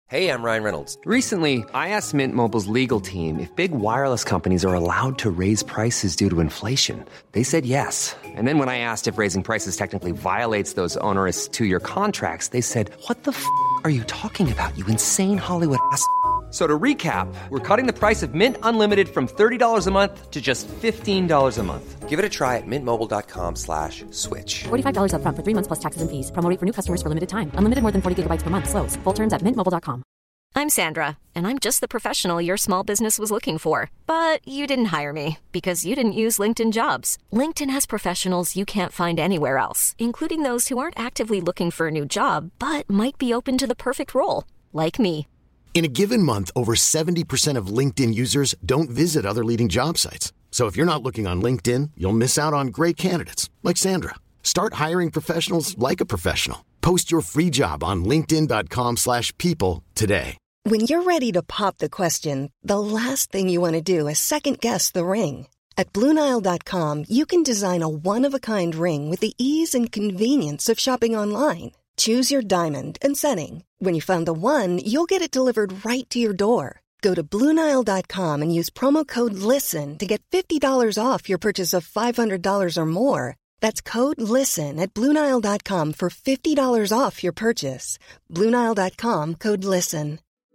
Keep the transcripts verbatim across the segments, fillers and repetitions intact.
Hey, I'm Ryan Reynolds. Recently, I asked Mint Mobile's legal team if big wireless companies are allowed to raise prices due to inflation. They said yes. And then when I asked if raising prices technically violates those onerous two-year contracts, they said, "What the f*** are you talking about, you insane Hollywood ass?" So to recap, we're cutting the price of Mint Unlimited from thirty dollars a month to just fifteen dollars a month. Give it a try at mintmobile.com slash switch. forty-five dollars up front for three months plus taxes and fees. Promo rate for new customers for limited time. Unlimited more than forty gigabytes per month. Slows full terms at mint mobile dot com. I'm Sandra, and I'm just the professional your small business was looking for. But you didn't hire me because you didn't use LinkedIn Jobs. LinkedIn has professionals you can't find anywhere else, including those who aren't actively looking for a new job, but might be open to the perfect role, like me. In a given month, over seventy percent of LinkedIn users don't visit other leading job sites. So if you're not looking on LinkedIn, you'll miss out on great candidates like Sandra. Start hiring professionals like a professional. Post your free job on linkedin.com slash people today. When you're ready to pop the question, the last thing you want to do is second-guess the ring. At Blue Nile dot com, you can design a one-of-a-kind ring with the ease and convenience of shopping online. Choose your diamond and setting. When you find the one, you'll get it delivered right to your door. Go to blue nile dot com and use promo code LISTEN to get fifty dollars off your purchase of five hundred dollars or more. That's code LISTEN at blue nile dot com for fifty dollars off your purchase. blue nile dot com, code LISTEN.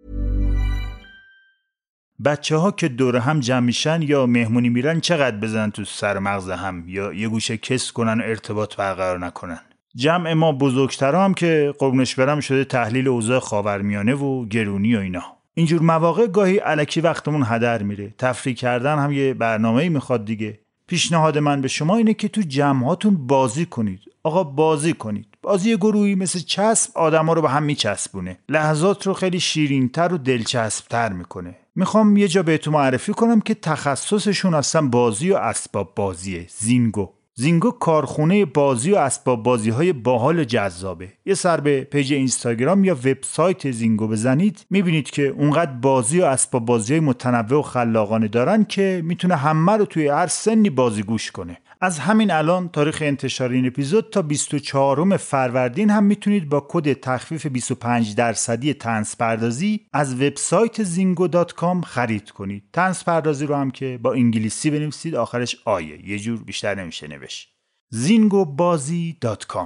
بچه ها که دور هم جمع میشن یا مهمونی میرن چقدر بزنن تو سر مغز هم یا یه گوشه کس کنن و ارتباط برقرار نکنن. جمع ما بزرگترها هم که قربونش برم شده تحلیل اوضاع خاورمیانه و گرونی و اینا. اینجور مواقع گاهی الکی وقتمون هدر میره. تفریح کردن هم یه برنامه‌ای میخواد دیگه. پیشنهاد من به شما اینه که تو جمعاتون بازی کنید. آقا بازی کنید. بازی گروهی مثل چسب آدما رو به هم میچسبونه. لحظات رو خیلی شیرین‌تر و دلچسب‌تر میکنه. میخوام یه جا بهتون معرفی کنم که تخصصشون اصلا بازی و اسباب بازیه. زینگو. زینگو کارخونه بازی و اسباب بازی‌های باحال و جذابه. یه سر به پیج اینستاگرام یا وبسایت زینگو بزنید میبینید که اونقدر بازی و اسباب بازی‌های متنوع و خلاقانه دارن که میتونه همه رو توی هر سنی بازی گوش کنه. از همین الان تاریخ انتشار این اپیزود تا بیست و چهارم فروردین هم میتونید با کد تخفیف بیست و پنج درصدی طنز پردازی از وبسایت زینگو دات کام خرید کنید. طنز پردازی رو هم که با انگلیسی بنویسید آخرش آیه، یه جور بیشتر نمیشه نوشت. زینگو بازی دات کام.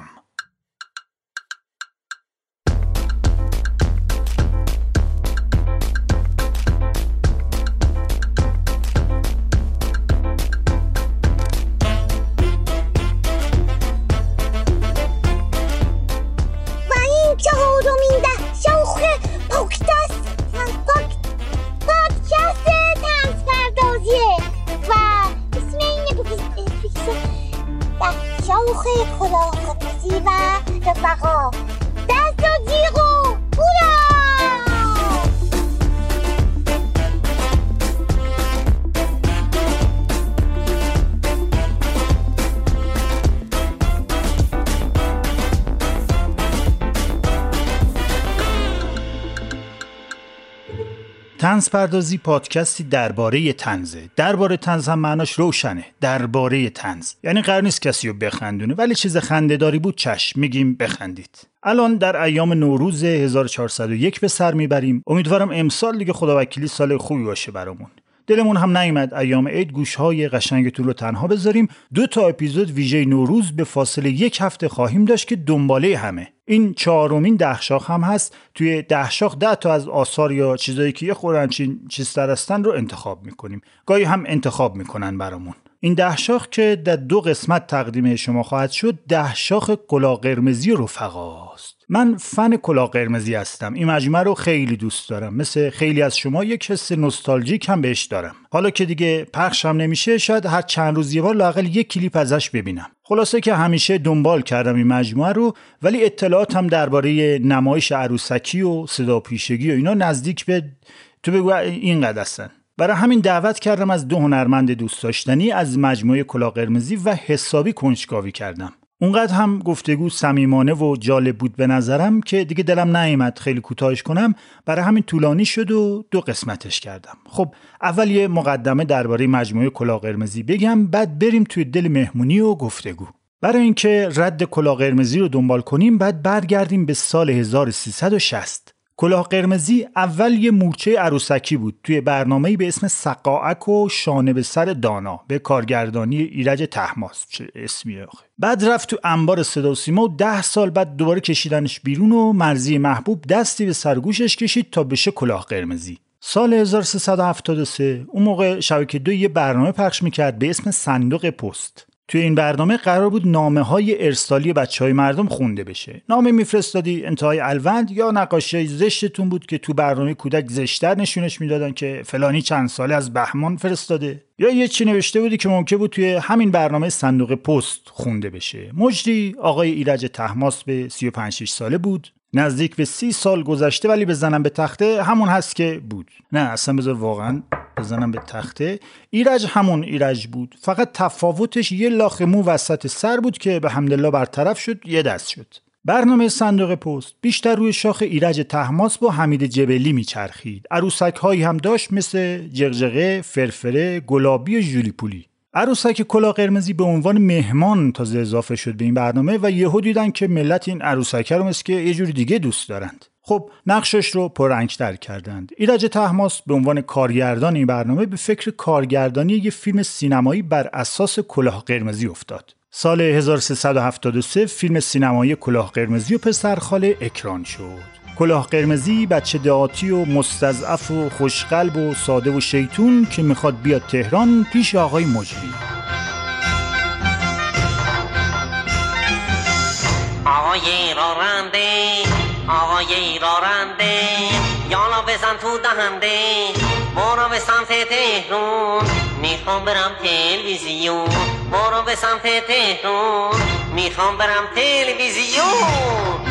چهارمین ده شوخ پاکتاست پاک پادکست طنز پردازیه و اسم این اپیزود ده شوخ کلاهبرداری و رفقا دست و جیغ و هورا. طنز پردازی پادکستی درباره طنزه. درباره طنز هم معناش روشنه. درباره طنز یعنی قرار نیست کسی رو بخندونه، ولی چیز خنده‌داری بود چشم میگیم بخندید. الان در ایام نوروز هزار و چهارصد و یک به سر میبریم. امیدوارم امسال دیگه خداوکیلی سال خوبی باشه برامون. دلمون هم نیامد ایام عید گوشهای قشنگتون رو تنها بذاریم. دو تا اپیزود ویژه نوروز به فاصله یک هفته خواهیم داشت که دنباله همه. این چهارمین دهشاخ هم هست. توی دهشاخ ده تا از آثار یا چیزایی که یه خورنچین چیزتر هستن رو انتخاب میکنیم. گاهی هم انتخاب میکنن برامون. این دهشاخ که در دو قسمت تقدیم شما خواهد شد دهشاخ کلاه قرمزی و رفقاست. من فن کلاه قرمزی هستم. این مجموعه رو خیلی دوست دارم. مثل خیلی از شما یک حس نوستالژیک هم بهش دارم. حالا که دیگه پخش هم نمیشه شاید هر چند روز یه بار لااقل یک کلیپ ازش ببینم. خلاصه که همیشه دنبال کردم این مجموعه رو، ولی اطلاعات هم درباره نمایش عروسکی و صدا پیشگی و اینا نزدیک به تو بگو اینقدر هستن. برای همین دعوت کردم از دو هنرمند دوست داشتنی از مجموعه کلاه قرمزی و حسابی کنجکاوی کردم. اونقدر هم گفتگو صمیمانه و جالب بود به نظرم که دیگه دلم نیامد خیلی کوتاهش کنم، برای همین طولانی شد و دو قسمتش کردم. خب اول یه مقدمه درباره مجموعه کلاه قرمزی بگم، بعد بریم توی دل مهمونی و گفتگو. برای اینکه رد کلاه قرمزی رو دنبال کنیم بعد برگردیم به سال هزار و سیصد و شصت. کلاه قرمزی اول یه مورچه عروسکی بود توی برنامه‌ای به اسم سقاعک و شانه به سر دانا به کارگردانی ایرج طهماسب. چه اسمیه آخه. بعد رفت تو انبار صدا و سیما و ده سال بعد دوباره کشیدنش بیرون و مرضی محبوب دستی به سرگوشش کشید تا بشه کلاه قرمزی. سال هزار و سیصد و هفتاد و سه اون موقع شبکه دو یه برنامه پخش میکرد به اسم صندوق پست. توی این برنامه قرار بود نامه‌های ارسالی بچه‌های مردم خونده بشه. نامه میفرستادی انتهای الوند یا نقاشی زشتتون بود که تو برنامه کودک زشتر نشونش میدادن که فلانی چند ساله از بهمان فرستاده، یا یه چی نوشته بودی که ممکن بود توی همین برنامه صندوق پست خونده بشه. مجری آقای ایرج طهماسب سی و پنج شش ساله بود. نزدیک به سی سال گذشته ولی بزنم به تخته همون هست که بود. نه اصلا بذار واقعا بزنم به تخته. ایرج همون ایرج بود، فقط تفاوتش یه لاخ مو وسط سر بود که به حمدالله برطرف شد، یه دست شد. برنامه صندوق پست بیشتر روی شاخ ایرج طهماسب و حمید جبلی میچرخید. عروسک هایی هم داشت مثل جغجغه، فرفره، گلابی و ژولی پولی. عروسک کلاه قرمزی به عنوان مهمان تازه اضافه شد به این برنامه و یهو دیدن که ملت این عروسک رو مثل که یه جور دیگه دوست دارند. خب نقشش رو پررنگ‌تر کردند. ایرج طهماسب به عنوان کارگردان این برنامه به فکر کارگردانی یه فیلم سینمایی بر اساس کلاه قرمزی افتاد. سال هزار و سیصد و هفتاد و سه فیلم سینمایی کلاه قرمزی و پسرخاله اکران شد. کلاه قرمزی بچه دهاتی و مستضعف و خوشقلب و ساده و شیطون که میخواد بیاد تهران پیش آقای مجری. آقای راننده، آقای راننده، یالا بزن تو دهنده، برو به سمت تهران، میخوام برم تلویزیون، برو به سمت تهران، میخوام برم تلویزیون.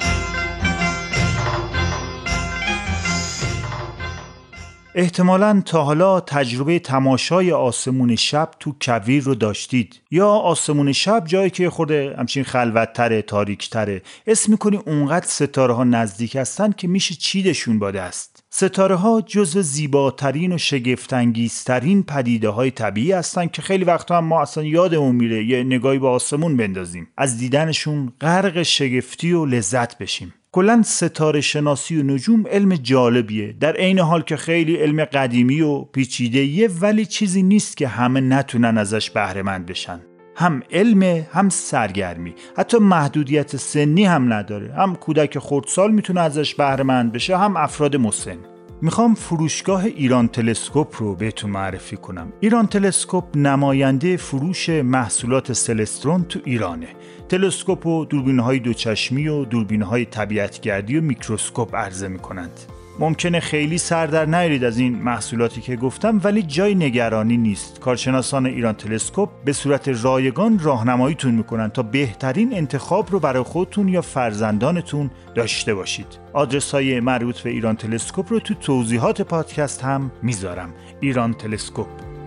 احتمالاً تا حالا تجربه تماشای آسمون شب تو کویر رو داشتید، یا آسمون شب جایی که خورده همچین خلوت‌تره، تاریک‌تره، اسم می‌کنی اونقدر ستاره ها نزدیک هستن که میشه چیدشون با دست. ستاره ها جزو زیباترین و شگفت‌انگیزترین پدیده های طبیعی هستن که خیلی وقتا هم ما اصلا یادمون میره یه نگاهی به آسمون بندازیم، از دیدنشون غرق شگفتی و لذت بشیم. کلاً ستاره شناسی و نجوم علم جالبیه، در عین حال که خیلی علم قدیمی و پیچیده‌ایه، ولی چیزی نیست که همه نتونن ازش بهره مند بشن. هم علم، هم سرگرمی، حتی محدودیت سنی هم نداره، هم کودک خردسال میتونه ازش بهره مند بشه، هم افراد مسن. میخوام فروشگاه ایران تلسکوپ رو بهتون معرفی کنم. ایران تلسکوپ نماینده فروش محصولات سلسترون تو ایرانه. تلسکوپ و دوربین‌های دوچشمی و دوربین‌های طبیعتگردی و میکروسکوپ عرضه می‌کنند. ممکنه خیلی سر در نیارید از این محصولاتی که گفتم، ولی جای نگرانی نیست. کارشناسان ایران تلسکوپ به صورت رایگان راهنماییتون میکنن تا بهترین انتخاب رو برای خودتون یا فرزندانتون داشته باشید. آدرس‌های مربوط به ایران تلسکوپ رو تو توضیحات پادکست هم میذارم. ایران تلسکوپ.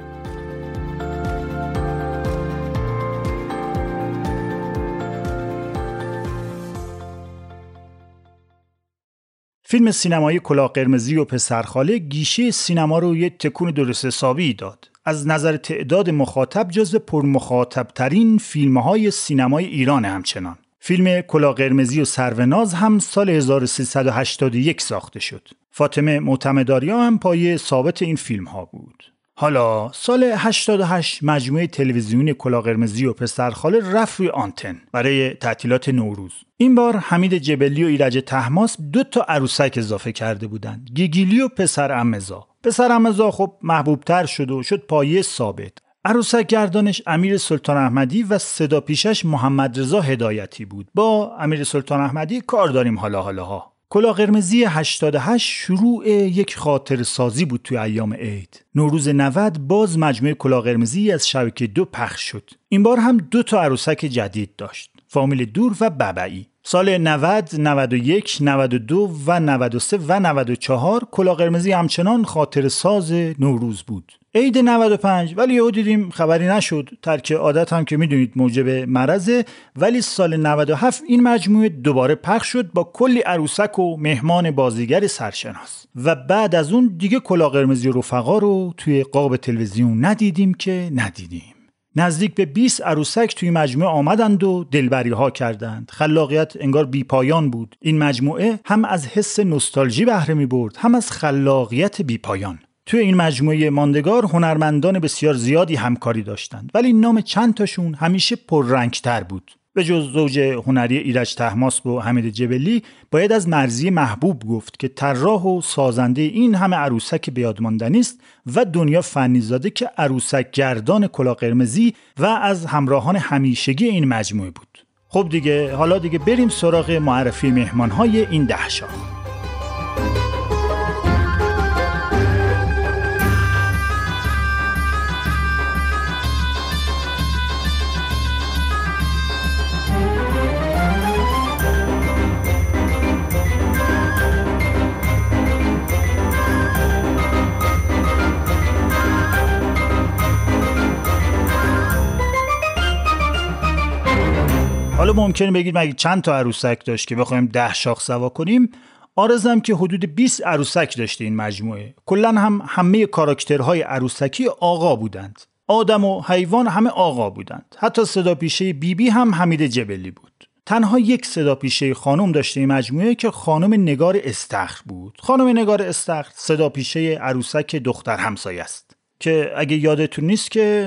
فیلم سینمایی کلاه قرمزی و پسرخاله گیشه سینما رو یه تکون درست حسابی داد. از نظر تعداد مخاطب جزو پرمخاطب ترین فیلم‌های سینمای ایران همچنان. فیلم کلاه قرمزی و سروناز هم سال هزار و سیصد و هشتاد و یک ساخته شد. فاطمه معتمدآریا هم پایه ثابت این فیلم‌ها بود. حالا سال هشتاد و هشت مجموعه تلویزیونی کلاه قرمزی و پسرخاله رفت روی آنتن برای تعطیلات نوروز. این بار حمید جبلی و ایرج طهماسب دو تا عروسک اضافه کرده بودند، گیگیلی و پسر عمزا. پسر عمزا خب محبوبتر شد و شد پایه ثابت. عروسک گردانش امیر سلطان احمدی و صدا پیشش محمد رضا هدایتی بود. با امیر سلطان احمدی کار داریم حالا حالاها. کلاه قرمزی هشتاد و هشت شروع یک خاطر سازی بود توی ایام عید. نوروز نود باز مجموعه کلاه قرمزی از شبکه دو پخش شد. این بار هم دو تا عروسک جدید داشت، فامیل دور و ببعی. سال نود، نود و یک، نود و دو و نود و سه و نود و چهار کلاه قرمزی همچنان خاطر ساز نوروز بود. عید نود و پنج ولی یهو دیدیم خبری نشد، ترک عادت هم که میدونید موجب مرضه، ولی سال نود و هفت این مجموعه دوباره پخش شد با کلی عروسک و مهمان بازیگر سرشناس. و بعد از اون دیگه کلاه قرمزی و رفقا رو توی قاب تلویزیون ندیدیم که ندیدیم. نزدیک به بیست عروسک توی مجموعه آمدند و دلبری ها کردند. خلاقیت انگار بی پایان بود. این مجموعه هم از حس نوستالژی بهره می برد، هم از خلاقیت بی پایان. توی این مجموعه ماندگار هنرمندان بسیار زیادی همکاری داشتند، ولی نام چند تاشون همیشه پررنگ‌تر بود. به جز زوج هنری ایرج طهماسب و حمید جبلی، باید از مرضی محبوب گفت که طراح و سازنده این همه عروسک بیادماندنی است و دنیا فنیزاده که عروسک گردان کلاه قرمزی و از همراهان همیشگی این مجموعه بود. خب دیگه، حالا دیگه بریم سراغ معرفی مهمانهای این ده شاخ. حالا ممکنه بگید مگه چند تا عروسک داشت که بخوایم ده شاخ سوا کنیم؟ آرزم که حدود بیست عروسک داشته این مجموعه. کلن هم همه کاراکترهای عروسکی آقا بودند. آدم و حیوان همه آقا بودند. حتی صداپیشه بی بی هم حمید جبلی بود. تنها یک صداپیشه خانم داشته این مجموعه که خانم نگار استخر بود. خانم نگار استخر صداپیشه عروسک دختر همسایه است که اگه یادتون نیست که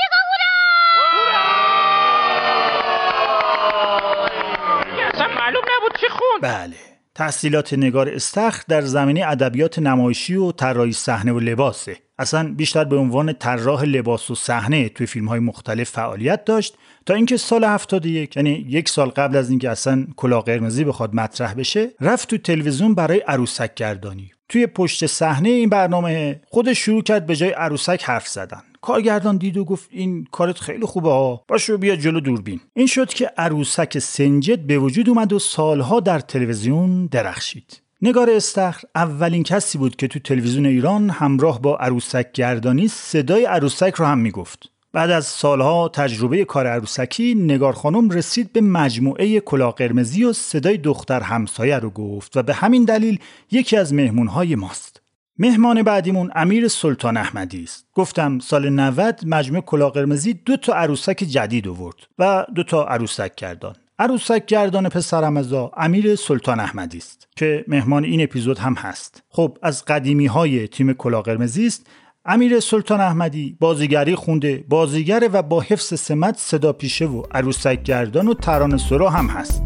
بله، تحصیلات نگار استخر در زمینه ادبیات نمایشی و طراحی صحنه و لباسه. اصلا بیشتر به عنوان طراح لباس و صحنه توی فیلم‌های مختلف فعالیت داشت تا اینکه سال هفتاد و یک، یعنی یک سال قبل از اینکه اصلا کلاه قرمزی بخواد مطرح بشه، رفت تو تلویزیون برای عروسک گردانی. توی پشت صحنه این برنامه خودش شروع کرد به جای عروسک حرف زدن. کارگردان دید و گفت این کارت خیلی خوبه ها، باشو بیا جلو دوربین. این شد که عروسک سنجد به وجود اومد و سالها در تلویزیون درخشید. نگار استخر اولین کسی بود که تو تلویزیون ایران همراه با عروسک گردانی صدای عروسک رو هم میگفت. بعد از سالها تجربه کار عروسکی، نگار خانم رسید به مجموعه کلاه قرمزی و صدای دختر همسایه رو گفت و به همین دلیل یکی از مهمونهای ماست. مهمان بعدیمون امیر سلطان احمدی است. گفتم سال نود مجموعه کلاه قرمزی دو تا عروسک جدید آورد و دو تا عروسک گردان. عروسک گردان پسرعمزا امیر سلطان احمدی است که مهمان این اپیزود هم هست. خب از قدیمی‌های تیم کلاه قرمزی است. امیر سلطان احمدی بازیگری خونده، بازیگر و با حفظ سمت صدا پیشه و عروسک گردان و ترانه سرا هم هست.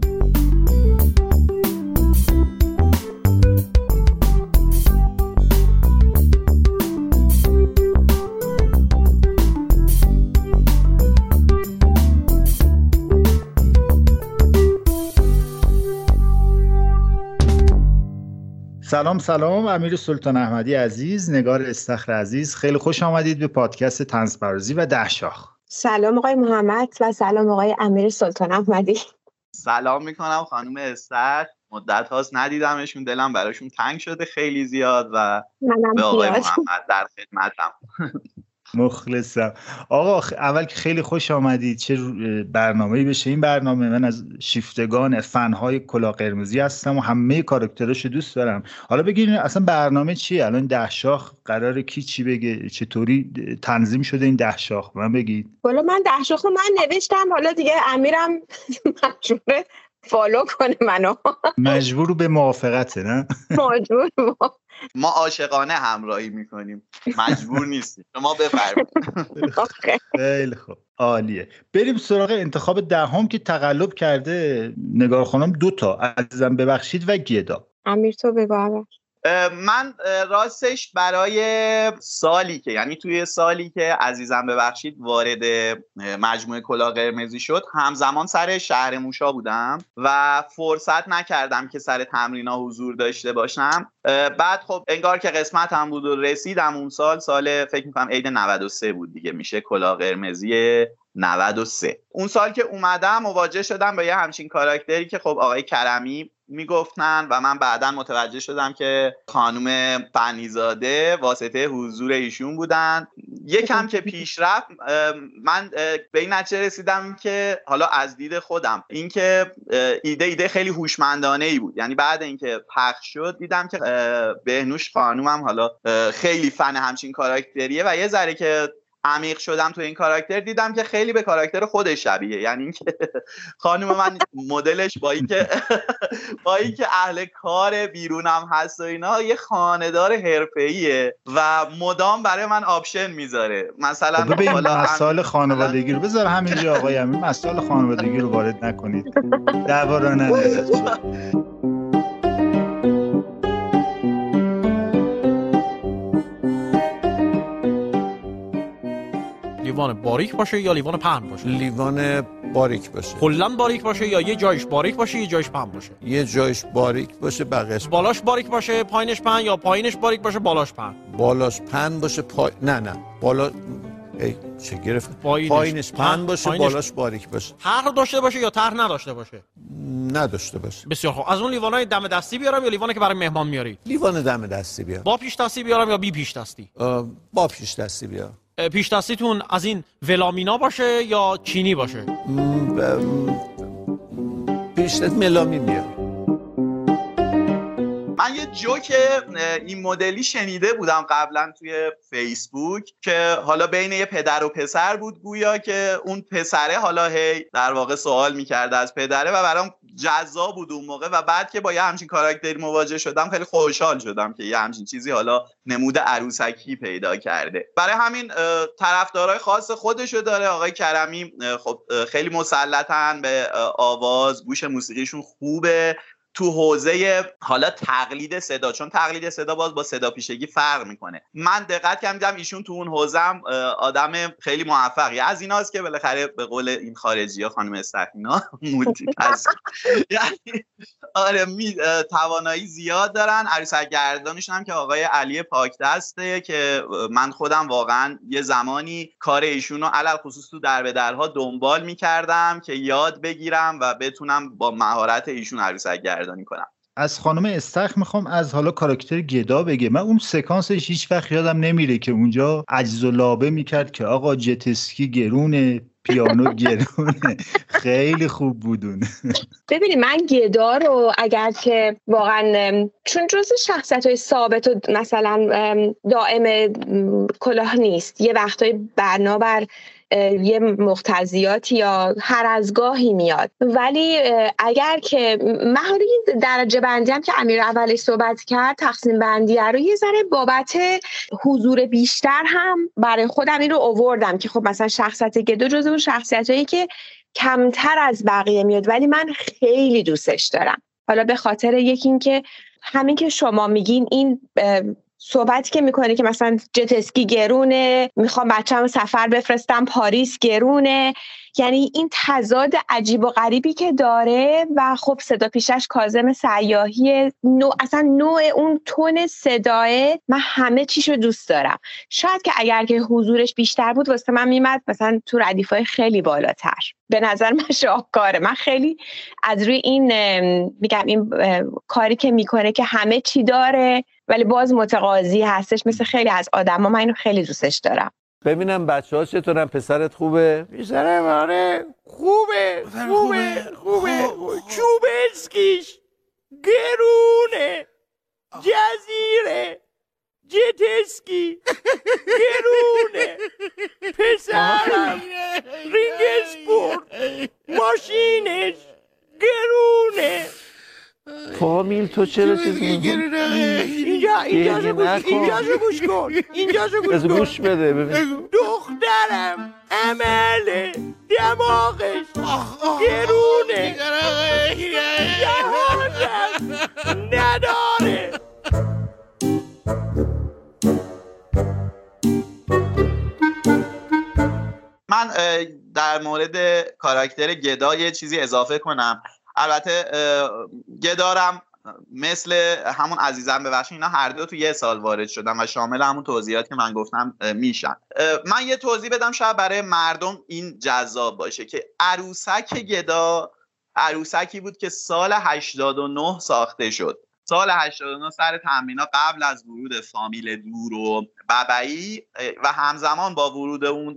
سلام سلام امیر سلطان احمدی عزیز، نگار استخر عزیز، خیلی خوش آمدید به پادکست طنزپردازی و ده شاخ. سلام آقای محمد و سلام آقای امیر سلطان احمدی. سلام میکنم خانم استخر، مدت هاست ندیدمشون، دلم براشون تنگ شده خیلی زیاد و به آقای محمد در خدمتم. مخلصم آقا. اول که خیلی خوش آمدید. چه برنامه‌ای بشه این برنامه. من از شیفتگان فن‌های کلاه قرمزی هستم و همه کاراکتراشو دوست دارم. حالا بگید اصلا برنامه چیه؟ الان ده شاخ قراره کی چی بگه؟ چطوری تنظیم شده این ده شاخ؟ من بگید. والا من ده شاخ رو من نوشتم، حالا دیگه امیرم مجبوره فالو کنه منو. مجبور به موافقته نه؟ مجبور. ما عاشقانه همراهی میکنیم، مجبور نیستیم، شما بفرمایید. خیلی خوب، عالیه. بریم سراغ انتخاب دهم که تقلب کرده نگار خانم. دو تا عزیزم ببخشید و گدا. امیر تو بگو اول. من راستش برای سالی که یعنی توی سالی که عزیزم ببخشید وارد مجموعه کلاه قرمزی شد، همزمان سر شهر موشا بودم و فرصت نکردم که سر تمرین‌ها حضور داشته باشم. بعد خب انگار که قسمت هم بود و رسیدم اون سال، سال فکر می‌کنم عید نود و سه بود دیگه، میشه کلاه قرمزی نود و سه. اون سال که اومدم مواجه شدم با یه همچین کاراکتری که خب آقای کرمی میگفتن و من بعداً متوجه شدم که خانم فنیزاده واسطه حضور ایشون بودن. یکم که پیش رفت من به این نتیجه رسیدم که حالا از دید خودم این که ایده ایده خیلی هوشمندانه ای بود. یعنی بعد اینکه پخش شد دیدم که بهنوش خانومم حالا خیلی فن همچین کاراکتریه و یه ذره که عمیق شدم تو این کاراکتر دیدم که خیلی به کاراکتر خودش شبیه. یعنی اینکه خانم من مدلش با اینکه با اینکه اهل کار بیرونم هست و اینا یه خانه‌دار حرفه‌ایه و مدام برای من آپشن میذاره. مثلا ببین حالا مسائل خانوادگی رو بذار همینجا آقای امیر، مسائل خانوادگی رو وارد نکنید. دعوا را نندازید. لیوان باریک باشه یا لیوان پهن باشه؟ لیوان باریک باشه. کلاً باریک باشه یا یه جایش باریک باشه یه جایش پهن باشه؟ یه جایش باریک باشه بقیه‌اش بالاش باریک باشه پایینش پهن یا پایینش باریک باشه بالاش پهن؟ بالاش پهن باشه پای نه نه بالا ای چه گرفت پایینش, پایینش پهن باشه پایینش... بالاش باریک باشه. طرح داشته باشه یا طرح نداشته باشه؟ نداشته باشه. بسیار خوب. از اون لیوانای دم دستی بیارم یا لیوانی که برای مهمان میاری؟ لیوان دم دستی بیار. با پیش دستی بیارم یا بی پیش دستی؟ با پیش دستی بیار. پیش دستیتون از این ولامینا باشه یا چینی باشه؟ پیش دست ملامین بیار. من یه جوک این مدلی شنیده بودم قبلا توی فیسبوک که حالا بین یه پدر و پسر بود، گویا که اون پسره حالا هی در واقع سوال میکرده از پدره و برام جذاب بود اون موقع و بعد که با یه همچین کاراکتری مواجه شدم خیلی خوشحال شدم که یه همچین چیزی حالا نمود عروسکی پیدا کرده. برای همین طرفدارای خاص خودشو داره. آقای کرمی خب خیلی مسلطن به آواز، گوش موسیقیشون خوبه. تو حوزه حالا تقلید صدا، چون تقلید صدا باز با صدا پیشگی فرق میکنه. من دقت کردم ایشون تو اون حوزه آدم خیلی موفقی از ایناست که بالاخره به قول این خارجی‌ها خانم استخینا مولتی تاسک، یعنی آره می توانایی زیاد دارن. عروسک گردانشون هم که آقای علی پاکدسته که من خودم واقعا یه زمانی کار ایشون رو علل خصوص تو در به درها دنبال میکردم که یاد بگیرم و بتونم با مهارت ایشون عروسک گردانی کنم. از خانم استخ میخوام از حالا کاراکتر گدا بگه. من اون سکانسش هیچ وقت یادم نمیره که اونجا عجز و لابه میکرد که آقا جتسکی گرونه، پیانو گرونه. خیلی خوب بودون. ببینید من گدا رو اگر که واقعا چون جزء شخصیت‌های ثابت و مثلا دائم کلاه نیست، یه وقتای بنابر یه مقتضیاتی یا هر از گاهی میاد، ولی اگر که من حالا این درجه بندی هم که امیر اولش صحبت کرد تقسیم بندی رو یه ذره بابت حضور بیشتر هم برای خودم این رو آوردم که خب مثلا شخصیت گدو جزو اون شخصیتایی که کمتر از بقیه میاد ولی من خیلی دوستش دارم. حالا به خاطر یکی این که همین که شما میگین این صحبتی که میکنه که مثلا جت اسکی گرونه، میخوام بچه‌مو سفر بفرستم پاریس گرونه، یعنی این تضاد عجیب و غریبی که داره و خب صدا پیشش کاظم سیاحی، نوع اصلا نوع اون تون صداه من همه چیشو دوست دارم. شاید که اگر که حضورش بیشتر بود واسه من میمد مثلا تو ردیفای خیلی بالاتر. به نظر من شاهکاره. من خیلی از روی این میگم این کاری که میکنه که همه چی داره ولی باز متقاضی هستش مثل خیلی از آدما، من اینو خیلی دوستش دارم. ببینم بچه‌ها چطورن؟ پسرت خوبه؟ پسرم آره خوبه خوبه خوبه چوبسکیش گرونه، جزیره جتسکی گرونه، پسرم رینگ اسپورت ماشینش گرونه. فامیل تو چرا چیز میگی؟ اینجا اینجاشو گوش اینجاشو گوش کن اینجاشو گوش کن گوش بده ببین. دخترم عمله دماغش گرونه جهازم نداره. من در مورد کاراکتر گدا یه چیزی اضافه کنم. البته گدارم مثل همون عزیزم ببخشید اینا هر دو تو یه سال وارد شدن و شامل همون توضیحاتی که من گفتم میشن. من یه توضیح بدم شاید برای مردم این جذاب باشه که عروسک گدا عروسکی بود که سال هشتاد و نه ساخته شد. سال هشتاد و نه سر تمرین‌ها قبل از ورود فامیل دور و ببعی و همزمان با ورود اون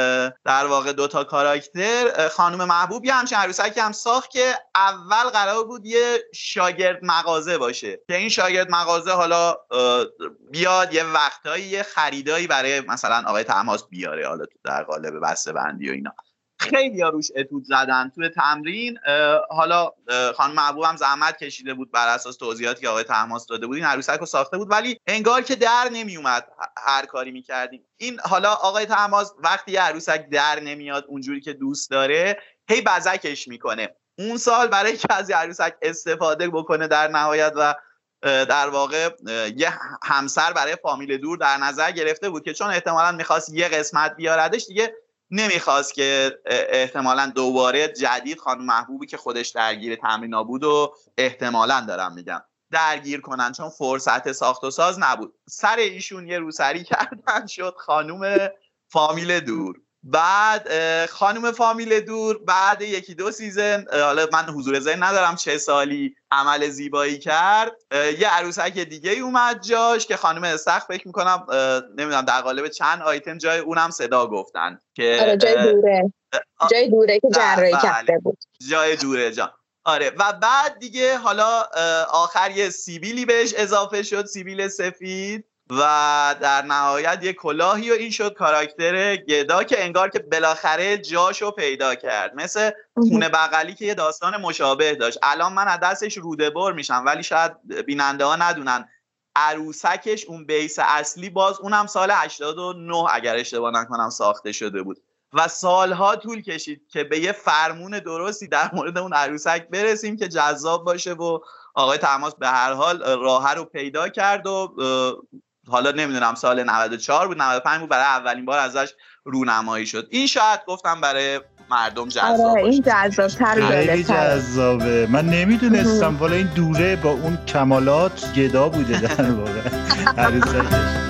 در واقع دوتا کاراکتر، خانم محبوب یه همچین عروسکی هم ساخت که اول قرار بود یه شاگرد مغازه باشه که این شاگرد مغازه حالا بیاد یه وقتایی یه خریدایی برای مثلا آقای طهماسب بیاره، حالا تو در قالب بسته بندی و اینا. خیلی ها روش اتود زدن توی تمرین. حالا خانم محبوب هم زحمت کشیده بود بر اساس توضیحاتی که آقای طهماسب داده بود این عروسک رو ساخته بود، ولی انگار که در نمی اومد هر کاری میکردیم. این حالا آقای طهماسب وقتی یه عروسک در نمیاد اونجوری که دوست داره هی بزکش میکنه. اون سال برای اینکه از عروسک استفاده بکنه در نهایت و در واقع یه همسر برای فامیل دور در نظر گرفته بود که چون احتمالاً میخواست یه قسمت بیاردش، دیگه نمیخواست که احتمالاً دوباره جدید خانم محبوبی که خودش درگیر تمرینا بود و احتمالاً دارم میگم درگیر کنن، چون فرصت ساخت و ساز نبود. سر ایشون یه روسری کردن شد خانم فامیل دور. بعد خانم فامیل دور بعد یکی دو سیزن، حالا من حضور ذهن ندارم چه سالی عمل زیبایی کرد، یه عروسک دیگه ای اومد جاش که خانم استخ فکر میکنم نمیدونم در قالب چند آیتم جای اونم صدا گفتن که آره جای دوره جای دوره که جراحی کرده بود، جای دوره جان. آره و بعد دیگه حالا آخر یه سیبیلی بهش اضافه شد، سیبیل سفید، و در نهایت یه کلاهی و این شد کاراکتر گدا که انگار که بالاخره جاشو پیدا کرد، مثل خونه بغلی که یه داستان مشابه داشت. الان من از دستش روده بر میشم ولی شاید بیننده ها ندونن عروسکش اون بیس اصلی باز اونم سال هشتاد و نه اگر اشتباه نکنم ساخته شده بود و سالها طول کشید که به یه فرمون درستی در مورد اون عروسک برسیم که جذاب باشه و آقای طهماسب به هر حال راه رو پیدا کرد و حالا نمیدونم سال نود و چهار بود نود و پنج بود برای اولین بار ازش رونمایی شد. این شاید گفتم برای مردم جذاب آره باشه. این جذاب‌تر خیلی جذابه. من نمیدونستم والا این دوره با اون کمالات گدا بوده در واقع عروسکش.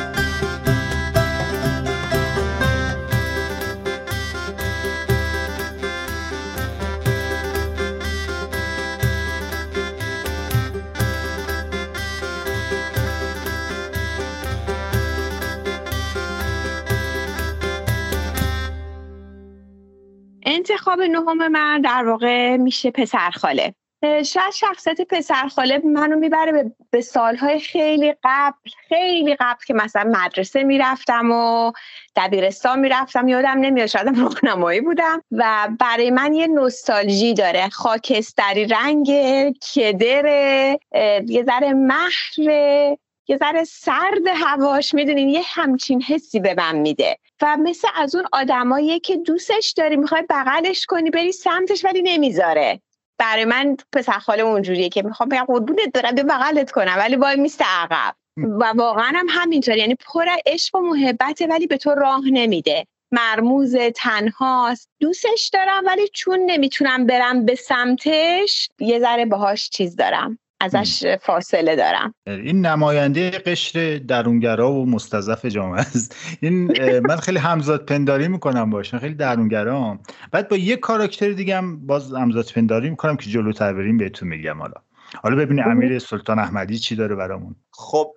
انتخاب نهم من در واقع میشه پسرخاله. شاید شخصیت پسرخاله منو میبره به سالهای خیلی قبل خیلی قبل که مثلا مدرسه میرفتم و دبیرستان میرفتم، یادم نمیاد، شاید راهنمایی بودم و برای من یه نوستالژی داره. خاکستری رنگ، کدر، یه ذره محو، یه ذره سرد هواش، میدونین یه همچین حسی به من میده و مثل از اون آدماییه که دوستش داری میخوای بغلش کنی بری سمتش ولی نمیذاره. برای من پسرخاله اونجوریه که میخوام بگم قربونت برم به بغلت کنم ولی وای میسته عقب و واقعا هم همینطور، یعنی پر عشق و محبته ولی به تو راه نمیده، مرموز، تنهاست، دوستش دارم ولی چون نمیتونم برم به سمتش یه ذره باهاش چیز دارم، ازش فاصله دارم. این نماینده قشر درونگرا و مستضعف جامعه است. این من خیلی همزاد پنداری میکنم باشن، خیلی درونگرام. بعد با یه کاراکتر دیگه هم باز همزاد پنداری میکنم که جلوتر بریم بهتون میگم. حالا حالا ببینید امیر سلطان احمدی چی داره برامون. خب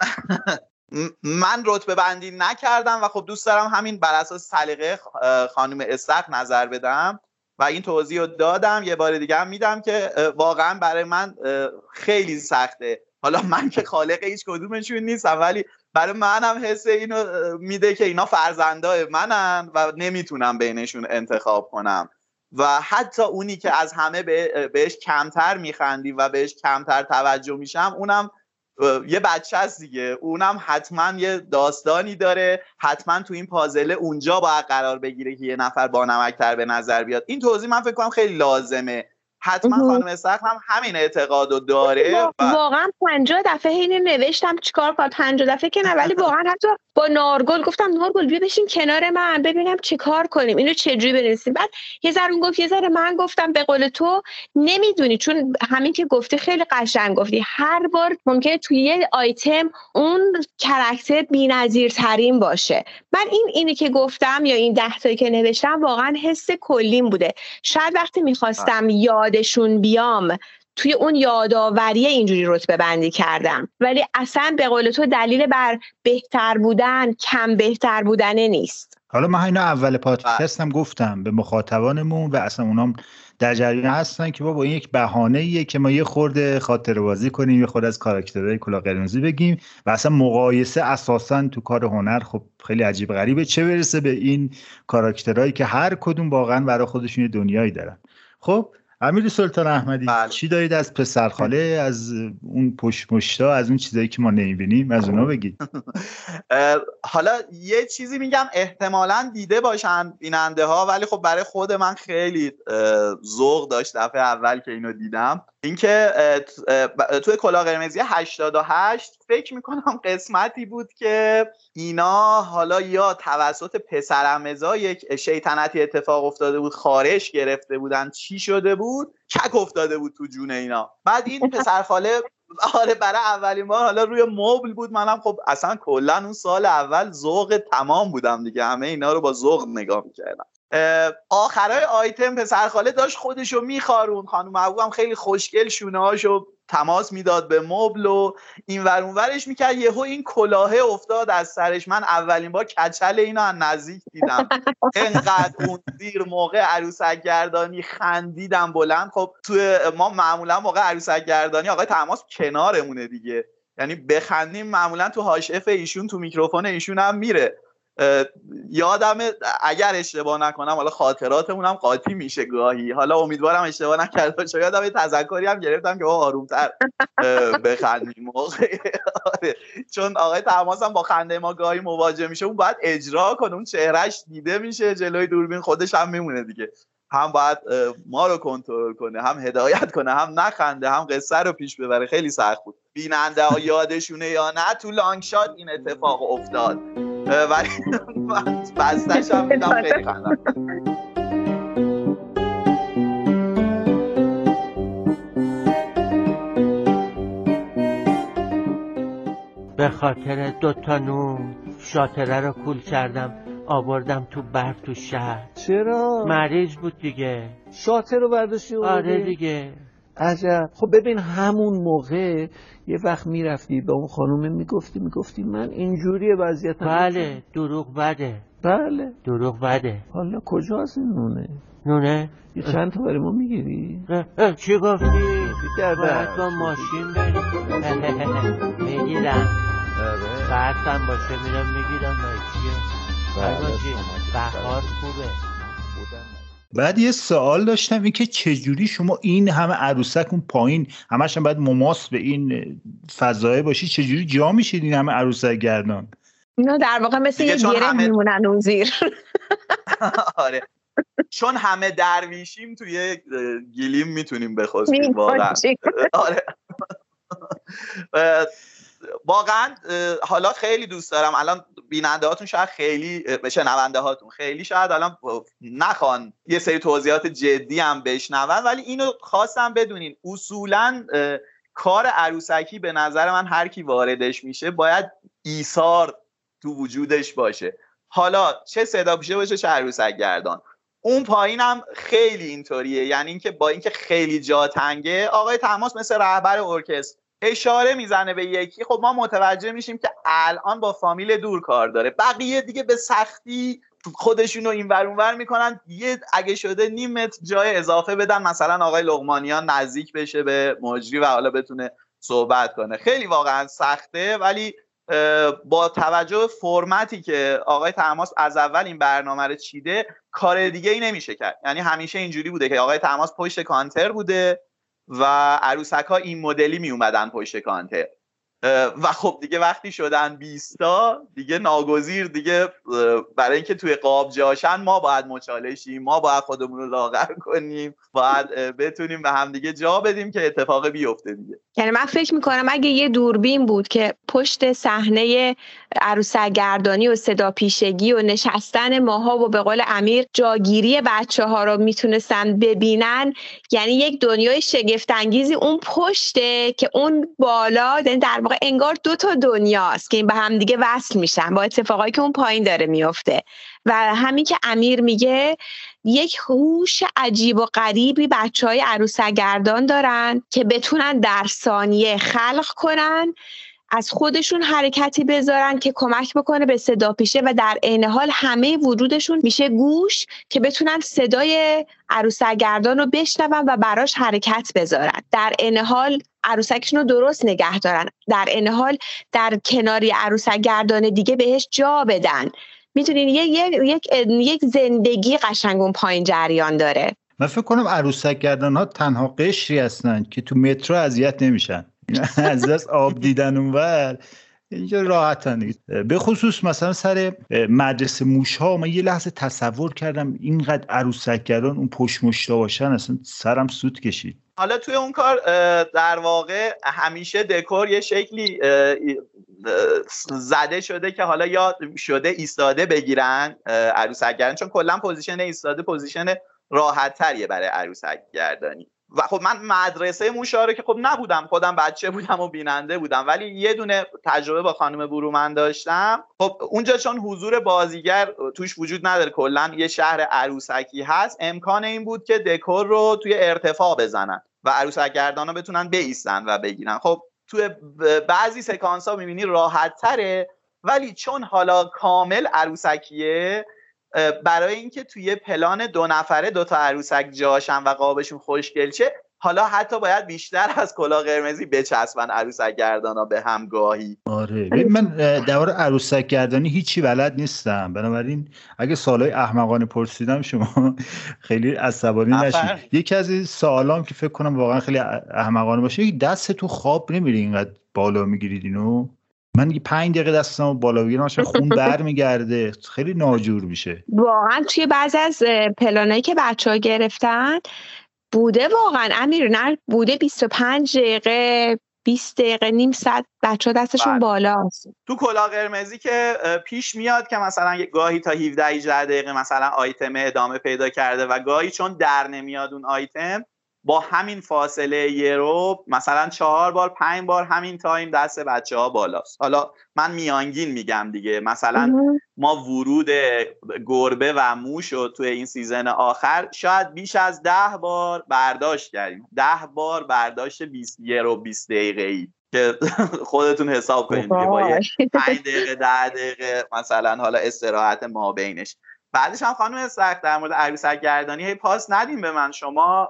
من رتبه بندی نکردم و خب دوست دارم همین بر اساس سلیقه خانم استخ نظر بدم و این توضیح رو دادم. یه بار دیگه هم میدم که واقعا برای من خیلی سخته. حالا من که خالق هیچ کدومشون نیستم ولی برای منم حس اینو میده که اینا فرزندای منن و نمیتونم بینشون انتخاب کنم و حتی اونی که از همه بهش کمتر میخندیم و بهش کمتر توجه میشم اونم یه بچه هست دیگه، اونم حتما یه داستانی داره، حتما تو این پازله اونجا باید قرار بگیره که یه نفر با نمک‌تر به نظر بیاد. این توضیح من فکر کنم خیلی لازمه. حتما خانم استخ هم همین اعتقادو داره. واقعا پنجاه دفعه اینو نوشتم چیکار کنم، پنجاه دفعه که نه ولی واقعا حتی با نارگل گفتم نارگل بیا بشین کنار من ببینم چیکار کنیم، اینو چجوری بنویسیم. بعد یه ذره اون گفت یه ذره من گفتم. به قول تو نمیدونی، چون همین که گفتی خیلی قشنگ گفتی، هر بار ممکنه توی یه آیتم اون کاراکتر بی‌نظیرترین باشه. من این اینی که گفتم یا این ده تایی که نوشتم واقعا حس کلیم بوده. شاید وقتی می‌خواستم یادشون بیام توی اون یاداوری اینجوری رتبه بندی کردم، ولی اصلا به قول تو دلیل بر بهتر بودن کم بهتر بودنه نیست. حالا من اینا اول پادکستم گفتم به مخاطبانمون و اصلا اونام در جریان هستن که بابا این یک بهانه‌ایه که ما یه خورده خاطره بازی کنیم، یه خورده از کاراکترهای کلاه قرمزی بگیم و اصلا مقایسه اساساً تو کار هنر خب خیلی عجیب غریبه، چه برسه به این کاراکترهایی که هر کدوم واقعا برای خودشون یه دنیایی دارن. خب امیر سلطان احمدی بله. چی دارید از پسرخاله، از اون پشت مشتا، از اون چیزایی که ما نمیبینیم از اونا بگید؟ حالا یه چیزی میگم احتمالاً دیده باشن بیننده ها، ولی خب برای خود من خیلی ذوق داشت دفعه اول که اینو دیدم. اینکه توی کلاه قرمزی هشتاد و هشت فکر میکنم قسمتی بود که اینا حالا یا توسط پسرعمزا یک شیطنتی اتفاق افتاده بود، خارش گرفته بودن، چی شده بود، چک افتاده بود تو جون اینا. بعد این پسرخاله آره برای اولین بار حالا روی مبل بود. منم خب اصلا کلا اون سال اول ذوق تمام بودم دیگه، همه اینا رو با ذوق نگاه میکردم. آخرای آیتم پسرخاله داشت خودشو میخارون، خانم محبوب هم خیلی خوشگل شونه هاشو تماس میداد به مبل و این ور اون ورش میکرد، یهو این کلاهه افتاد از سرش. من اولین بار کچل اینو از نزدیک دیدم، انقدر اون دیر موقع عروسک گردانی خندیدم بلند. خب تو ما معمولا موقع عروسک گردانی آقای تماس کنارمونه دیگه، یعنی بخندیم معمولا تو هاشف ایشون تو میکروفون ایشون هم میره. یادم اگر اشتباه نکنم، حالا خاطراتمون هم قاطی میشه گاهی، حالا امیدوارم اشتباه نکرده باشم، یادم یه تذکری هم گرفتم که با آرومتر بخندیم موقع چون آقای تماس هم با خنده ما گاهی مواجه میشه، اون باید اجرا کنه، اون چهرهش دیده میشه جلوی دوربین، خودش هم میمونه دیگه، هم باید ما رو کنترل کنه، هم هدایت کنه، هم نخنده، هم قصه رو پیش ببره. خیلی سخت بود. بیننده ها یادشونه یا نه تو لانگ شات این اتفاق افتاد، ولی من بستش هم میدم خیلی خندم. به خاطر دوتا نون شاتره رو کول کردم آوردم تو برف تو شهر. چرا؟ مریض بود دیگه. شاتر رو برداشتی؟ آره دیگه. عجب. خب ببین همون موقع یه وقت میرفتی به اون خانومه میگفتی میگفتی من اینجوریه وضعیتم. بله دروغ بده. بله دروغ بده. حالا کجاست این نونه؟ نونه؟ یه چند تا برای ما میگیری؟ چی گفتی؟ باید با ماشین بریم. میگیرم ساعتم باشه میرم میگیرم. بهار خوبه. بعد یه سوال داشتم، این که چجوری شما این همه عروسک اون پایین همش هم باید مماس به این فضایه باشی، چجوری جا میشید این همه عروسک گردان؟ اینا در واقع مثل یه گره همه... میمونن اون زیر. آره چون همه درویشیم توی گلیم میتونیم بخواسیم واقعا. آره واقعا حالا خیلی دوست دارم، الان بیننده هاتون شاید خیلی شنونده هاتون خیلی شاید الان نخوان یه سری توضیحات جدی هم بشنون، ولی اینو خواستم بدونین اصولا کار عروسکی به نظر من هر کی واردش میشه باید ایثار تو وجودش باشه، حالا چه صدا پیشه باشه چه عروسک گردان. اون پایین هم خیلی اینطوریه، یعنی اینکه با اینکه خیلی جا تنگه آقای تماس مثل رهبر ارکستر اشاره میزنه به یکی، خب ما متوجه میشیم که الان با فامیل دور کار داره، بقیه دیگه به سختی خودشونو این ور اون ور میکنن، یه اگه شده نیم متر جای اضافه بدن مثلا آقای لقمانیان نزدیک بشه به مجری و حالا بتونه صحبت کنه. خیلی واقعا سخته، ولی با توجه به فرمتی که آقای تماس از اول این برنامه رو چیده کار دیگه ای نمیشه کرد، یعنی همیشه اینجوری بوده که آقای تماس پشت کانتر بوده و عروسک ها این مدلی می اومدن پشت کانتر و خب دیگه وقتی شدن بیستا دیگه ناگزیر دیگه برای اینکه توی قاب جاشن ما باید مچالشیم، ما باید خودمون رو لاغر کنیم، باید بتونیم به هم دیگه جا بدیم که اتفاق بیفته دیگه. یعنی من فکر میکنم اگه یه دوربین بود که پشت صحنه عروسک گردانی و صدا پیشگی و نشستن ماها و به قول امیر جاگیری بچه ها رو میتونستن ببینن، یعنی یک دنیای شگفت انگیزی اون پشته که اون بالا در واقع واقع انگار دو تا دنیاست که این به هم دیگه وصل میشن با اتفاقایی که اون پایین داره میفته. و همین که امیر میگه یک هوش عجیب و غریبی بچهای عروسک گردان دارن که بتونن در ثانیه خلق کنن، از خودشون حرکتی بذارن که کمک بکنه به صدا پیشه و در عین حال همه وجودشون میشه گوش که بتونن صدای عروسک گردان رو بشنون و براش حرکت بذارن، در عین حال عروسکشون رو درست نگه دارن، در عین حال در کناری عروسک گردان دیگه بهش جا بدن. میتونین یک یک یک زندگی قشنگ اون پایین جریان داره. من فکر کنم عروسک گردان ها تنها قشری هستن که تو مترو اذیت نمیشن. از دست آب دیدن اونور اینجا راحتن دیگه. به خصوص مثلا سر مدرسه موش ها من یه لحظه تصور کردم اینقدر عروسک گردان اون پشت مشتا باشن، اصلا سرم سود کشید. حالا توی اون کار در واقع همیشه دکور یه شکلی زده شده که حالا یا شده ایستاده بگیرن عروسک گردان، چون کلا پوزیشن ایستاده پوزیشن راحت تریه برای عروسک گردانی. و خب من مدرسه موشا رو که خب نبودم، خودم بچه بودم و بیننده بودم، ولی یه دونه تجربه با خانم برومند داشتم. خب اونجا چون حضور بازیگر توش وجود نداره، کلا یه شهر عروسکی هست، امکان این بود که دکور رو توی ارتفاع بزنن و عروسک گردانا بتونن بایستن و بگیرن. خب توی بعضی سکانس ها میبینی راحت تره، ولی چون حالا کامل عروسکیه، برای اینکه توی پلان دو نفره دو تا عروسک جاشن و قابشون خوشگل شه، حالا حتی باید بیشتر از کلاه قرمزی بچسبن عروسک گردانا به هم گاهی. آره من درباره عروسک گردانی هیچی بلد نیستم، بنابراین اگه سوالای احمقانه پرسیدم شما خیلی عصبانی نشید. یکی از این سوالام که فکر کنم واقعا خیلی احمقانه باشه، یک دست تو خواب نمیری اینقدر بالا میگیرید اینو؟ من یه پنج دقیقه دستمو بالا بگیرم اصلا خون برمیگرده، خیلی ناجور میشه. واقعا توی بعضی از پلانایی که بچه‌ها گرفتن بوده واقعا امیر، نه بوده بیست و پنج دقیقه بیست دقیقه نیم ساعت بچه‌ها دستشون بالاست. تو کلاه قرمزی که پیش میاد که مثلا گاهی تا هفده هجده دقیقه مثلا آیتم ادامه پیدا کرده و گاهی چون در نمیاد اون آیتم، با همین فاصله یه رو مثلا چهار بار پنج بار همین تایم دست بچه ها بالاست. حالا من میانگین میگم دیگه، مثلا ما ورود گربه و موش رو توی این سیزن آخر شاید بیش از ده بار برداشت کردیم، ده بار برداشت بیست یه رو بیست دقیقه ای که خودتون حساب کنید دیگه، با یه پنج دقیقه ده دقیقه مثلا حالا استراحت ما بینش. بعدش هم خانم استرک در مورد عروسک گردانی هی پاس ندیم به من، شما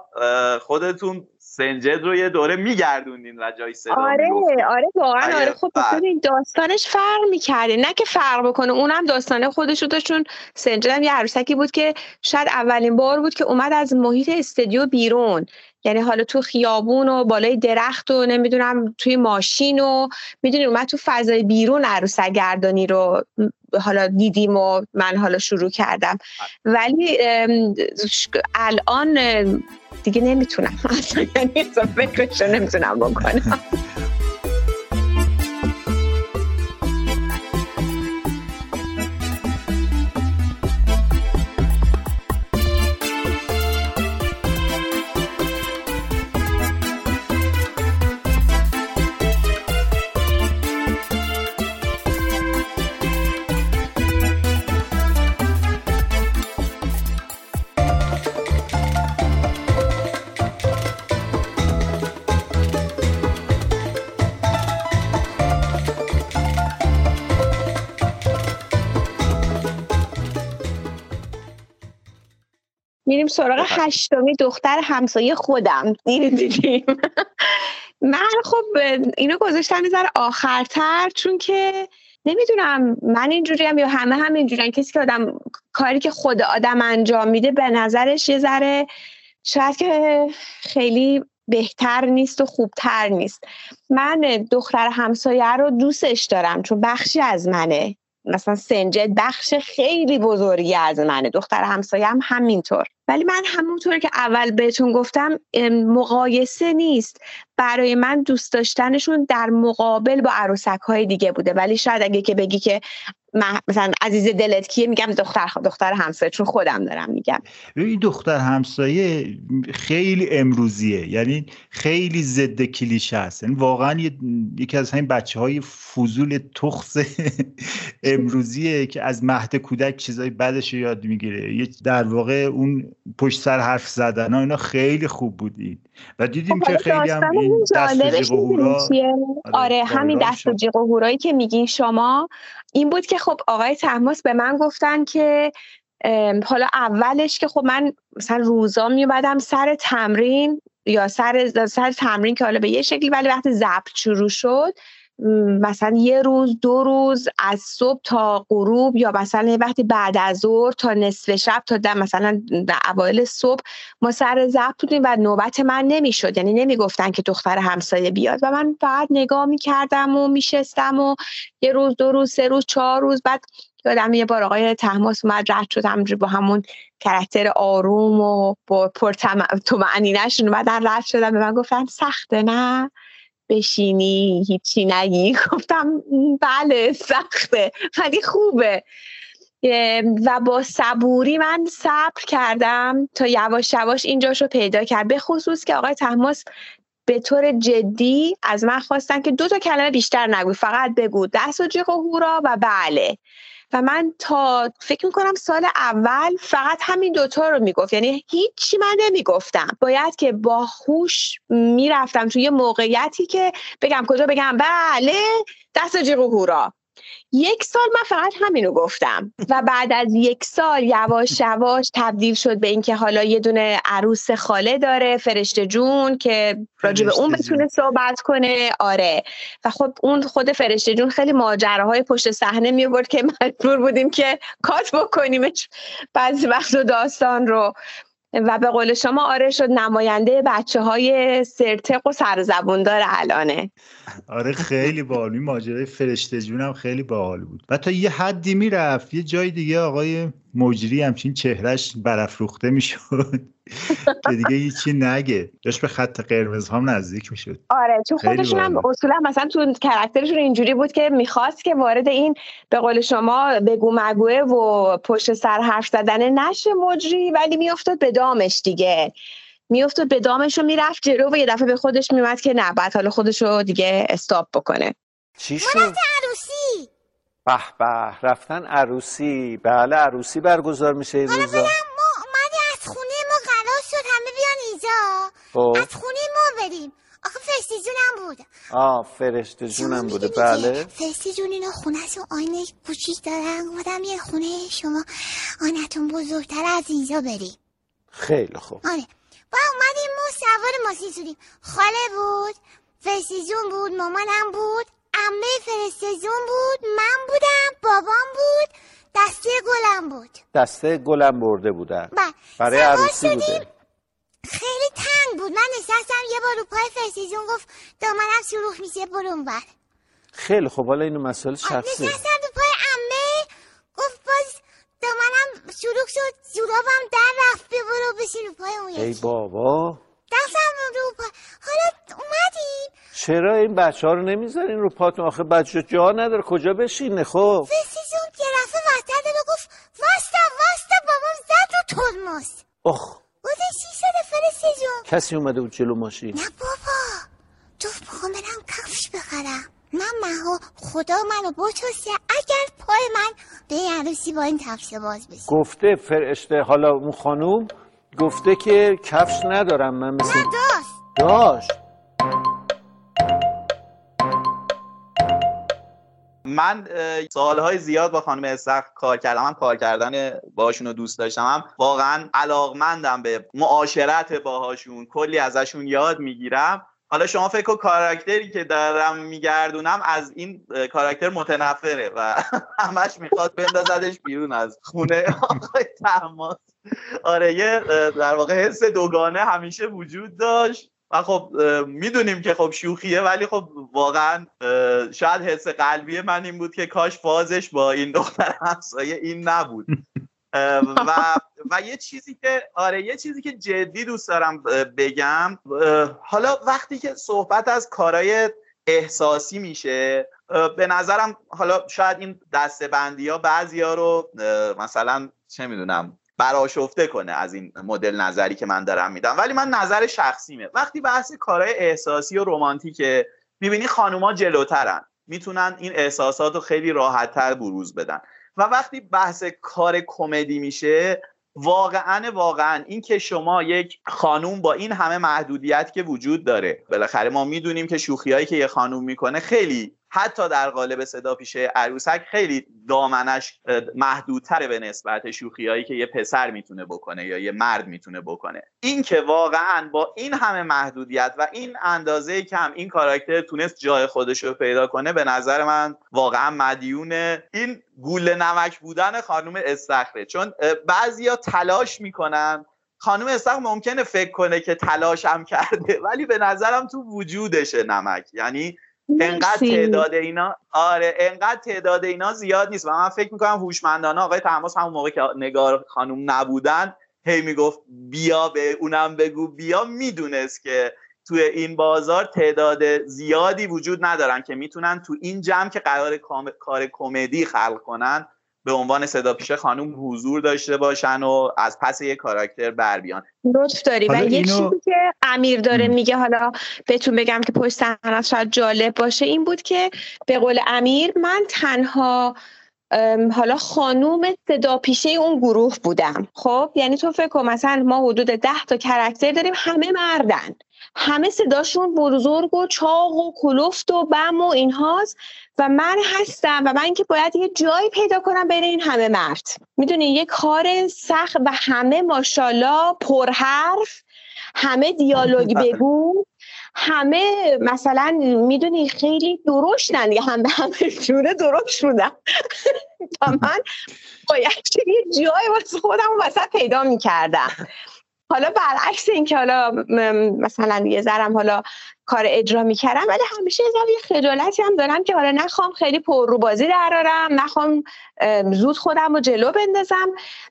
خودتون سنجد رو یه دوره میگردوندین و جای صدا آره میگفتین. آره واقعا آره. خب ببین داستانش فرق میکرده، نه که فرق بکنه، اونم داستانه خودش رو داشت، چون سنجد هم یه عروسکی بود که شاید اولین بار بود که اومد از محیط استودیو بیرون، یعنی حالا تو خیابون و بالای درخت و نمیدونم توی ماشین و میدونی اومد تو فضای بیرون عروسک گردانی رو حالا دیدیم و من حالا شروع کردم. ولی الان دیگه نمیتونم اصلا، یعنی فکرش رو نمیتونم بکنم. میریم سراغ هشتمی، دختر همسایه خودم. دیدیم من خب اینو گذاشتم یه ذره آخرتر، چون که نمیدونم من اینجوریم یا همه هم اینجورین، کسی که آدم کاری که خود آدم انجام میده به نظرش یه ذره شاید که خیلی بهتر نیست و خوبتر نیست. من دختر همسایه رو دوستش دارم چون بخشی از منه، مثلا سنجد بخش خیلی بزرگی از منه، دختر همسایه هم همینطور. ولی من همونطور که اول بهتون گفتم مقایسه نیست، برای من دوست داشتنشون در مقابل با عروسک های دیگه بوده. ولی شاید اگه که بگی که مثلا عزیز دلت کیه؟ میگم دختر دختر همسایه، چون خودم دارم میگم. این دختر همسایه خیلی امروزیه، یعنی خیلی ضد کلیشه است، یعنی واقعا یکی از همین بچه‌های فضول تخس امروزیه که از مهد کودک چیزای بدش رو یاد میگیره. در واقع اون پشت سر حرف زدن ها اینا خیلی خوب بودید و دیدیم که خیلی هم این دست و جیغ و هورا. آره همین دست و جیغ و هورایی که میگین شما این بود که خب آقای طهماسب به من گفتن که حالا اولش که خب من مثلا روزا میومدم سر تمرین یا سر سر تمرین که حالا به یه شکلی، ولی وقتی ضبط شروع شد مثلا یه روز دو روز از صبح تا غروب یا مثلا وقتی بعد از ظهر تا نصف شب تا در مثلا در اوایل صبح ما سر ضبط بودیم و نوبت من نمیشد، یعنی نمیگفتن که دختر همسایه بیاد و من فقط نگاه میکردم و میشستم و یه روز دو روز سه روز چهار روز. بعد یادم یه بار آقای طهماسب اومد رد شد همونجوری با همون کاراکتر آروم و با پرطمأنینه‌شون اومدن رد شدن به من گفتن سخته نه بشینی هیچی نگی؟ گفتم بله سخته ولی خوبه. و با صبوری من صبر کردم تا یواش یواش اینجاشو پیدا کرد. به خصوص که آقای طهماسب به طور جدی از من خواستن که دو تا کلمه بیشتر نگو، فقط بگو دست و جیغ و هورا و بله. و من تا فکر میکنم سال اول فقط همین دوتا رو میگفت، یعنی هیچی من نمیگفتم. باید که با هوش میرفتم توی موقعیتی که بگم کجا بگم بله دست و جیغ و هورا. یک سال من فقط همینو گفتم و بعد از یک سال یواش یواش تبدیل شد به این که حالا یه دونه عروس خاله داره فرشته جون که راجع به اون بتونه صحبت کنه. آره و خب اون خود فرشته جون خیلی ماجراهای پشت صحنه میورد که مجبور بودیم که کات بکنیمش بعضی وقت داستان رو. و به قول شما آره شد نماینده بچه های سرتق و سرزبوندار الانه. آره خیلی باحال، ماجرای فرشته جونم خیلی باحال بود و تا یه حدی میرفت یه جای دیگه آقای مجری همچین چهرش برافروخته میشد که دیگه هیچی نگه، داشت به خط قرمز هم نزدیک میشد. آره چون خودشون هم اصولا مثلا تو کاراکترشون اینجوری بود که میخواست که وارد این به قول شما بگو مگوه و پشت سر حرف زدن نشه مجری، ولی میافتاد به دامش دیگه، میافتاد به دامش و میرفت جلو و یه دفعه به خودش میومد که نه بعد حالا خودشو دیگه استاپ بکنه. چی شد؟ عروسی. به به رفتن عروسی. بله عروسی برگزار میشه این روزا. ما اومدیم از خونه ما قرار شد همه بیان اینجا از خونه ما بریم. آخه فرشته جونم بود. آه فرشته جونم بوده بله. فرشته جون اینا خونه‌شون آینه کوچیک دارن، اومدم یه خونه شما آینتون بزرگتر از اینجا بریم. خیلی خوب. آره با اومدیم ما سوار ماشین شدیم. خاله بود، فرشته جون بود، مامانم بود، عمه فرشته جون بود، من بودم، بابام بود، دسته گلم بود. دسته گلم برده بودن. بله. برای عروسی بوده. خیلی تنگ بود. من نشستم یه بار رو پای فرشته جون گفت دامنم شلوغ میشه برو اونور. خیلی خب حالا اینو مسئله شخصی. نشستم رو پای عمه گفت باز دامنم شلوغ شد جورابم در رفت برو بشین رو پای اون یکی. ای بابا دستم رو پای. حالا اومدیم چرا این بچه ها رو نمیذارین رو پاتون؟ آخه بچه جا نداره کجا بشینه. خب فرشته جون یه رفته وسط رو گفت واستا واستا بابام زد رو ترمز. اخ بوده چی شده فرشته جون؟ کسی اومده بود جلو ماشین؟ نه بابا جفت میخوام برم کفش بخرم. من مها خدا منو بچوسه اگر پای من به عروسی با این کفش باز بشه. گفته فرشته حالا اون خانوم گفته که کفش ندارم من مثل نه داشت داشت من سالهای زیاد با خانم استخر کار کردم، هم کار کردن باهاشون رو دوست داشتم، هم واقعا علاقمندم به معاشرت باهاشون، کلی ازشون یاد میگیرم. حالا شما فکر کن کاراکتری که دارم میگردونم از این کاراکتر متنفره و همش میخواد بندازدش بیرون از خونه آقای طهماسب. آره یه در واقع حس دوگانه همیشه وجود داشت و خب میدونیم که خب شوخیه ولی خب واقعا شاید حس قلبی من این بود که کاش فازش با این دختر همسایه این نبود. و و یه چیزی که آره یه چیزی که جدی دوست دارم بگم، حالا وقتی که صحبت از کارهای احساسی میشه. به نظرم حالا شاید این دسته‌بندی ها بعضی ها رو مثلا چه میدونم برآشفته کنه از این مدل نظری که من دارم میدم، ولی من نظر شخصیمه. وقتی بحث کارهای احساسی و رمانتیکه، میبینی خانوما جلوترن، میتونن این احساسات رو خیلی راحت‌تر بروز بدن. و وقتی بحث کار کمدی میشه، واقعا واقعا این که شما یک خانوم با این همه محدودیت که وجود داره، بالاخره ما میدونیم که شوخیایی که یه خانوم میکنه خیلی، حتی در قالب صدا پیشه عروسک، خیلی دامنش محدودتره به نسبت شوخیایی که یه پسر میتونه بکنه یا یه مرد میتونه بکنه. این که واقعا با این همه محدودیت و این اندازه کم این کاراکتر تونست جای خودش رو پیدا کنه، به نظر من واقعا مدیون این گوله نمک بودن خانم استخره. چون بعضیا تلاش میکنن، خانم استخر ممکنه فکر کنه که تلاش هم کرده، ولی به نظرم تو وجودشه نمک. یعنی انقدر تعداد اینا آره انقدر تعداد اینا زیاد نیست و من فکر میکنم هوشمندانه آقای طهماسب همون موقع که نگار خانم نبودن هی میگفت بیا به اونم بگو بیا، میدونست که توی این بازار تعداد زیادی وجود ندارن که میتونن تو این جمع که قرار کار کمدی خلق کنن به عنوان صدا پیشه خانم حضور داشته باشن و از پس یک کاراکتر بر بیان. لطف داری. و یک اینو... چیزی که امیر داره میگه، حالا بهتون بگم که پشت صحنه شاید جالب باشه، این بود که به قول امیر من تنها حالا خانوم صدا پیشه اون گروه بودم. خب یعنی تو فکر کن مثلا ما حدود ده تا کاراکتر داریم، همه مردن، همه صداشون بزرگ و چاق و کلفت و بم و اینهاست و من هستم و من که باید یه جایی پیدا کنم بین این همه مرد. میدونی یه کار سخت و همه ماشاءالله پرحرف، همه دیالوگ بگو، همه مثلا میدونی خیلی درشتن، یه هم به همه جوره درشت بودم و من باید یه جایی واسه خودم وسط پیدا میکردم. حالا برعکس این که حالا مثلا یه ذرم حالا کار اجرا میکردم، ولی همیشه یه ذره خجالتی هم دارم که حالا نخوام خیلی پر رو بازی درارم، نخوام زود خودم رو جلو بندازم.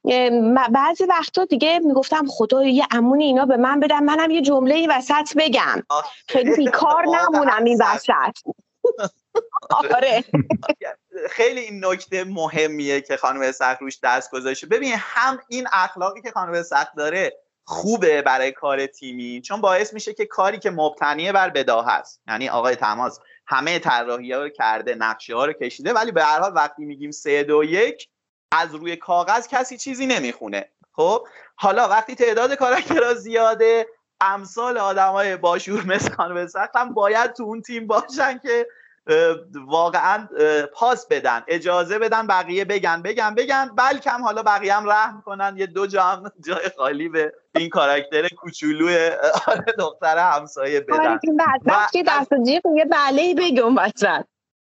بعضی وقتا دیگه میگفتم خدایا یه امون اینا به من بدم، منم یه جمله این وسط بگم، خیلی بیکار نمونم این وسط. آره خیلی این نکته مهمیه که خانم استخر روش دست گذاشته. ببین هم این اخلاقی که خانم استخر داره خوبه برای کار تیمی، چون باعث میشه که کاری که مبتنی بر بداهه است، یعنی آقای طهماسب همه طراحی‌ها رو کرده، نقشه ها رو کشیده، ولی به هر حال وقتی میگیم سه دو یک از روی کاغذ کسی چیزی نمیخونه. خب حالا وقتی تعداد کاراکترها زیاده، امثال آدمای باشعور مثل خانم استخر هم باید تو اون تیم باشن که واقعا پاس بدن، اجازه بدن بقیه بگن بگن بگن بلکه هم حالا بقیه هم رحم کنن، یه دو جا هم جای خالی به این کاراکتر کوچولوی دختر همسایه بدن. آره این بعد که دست جیغ یه بله‌ای بگم واسه.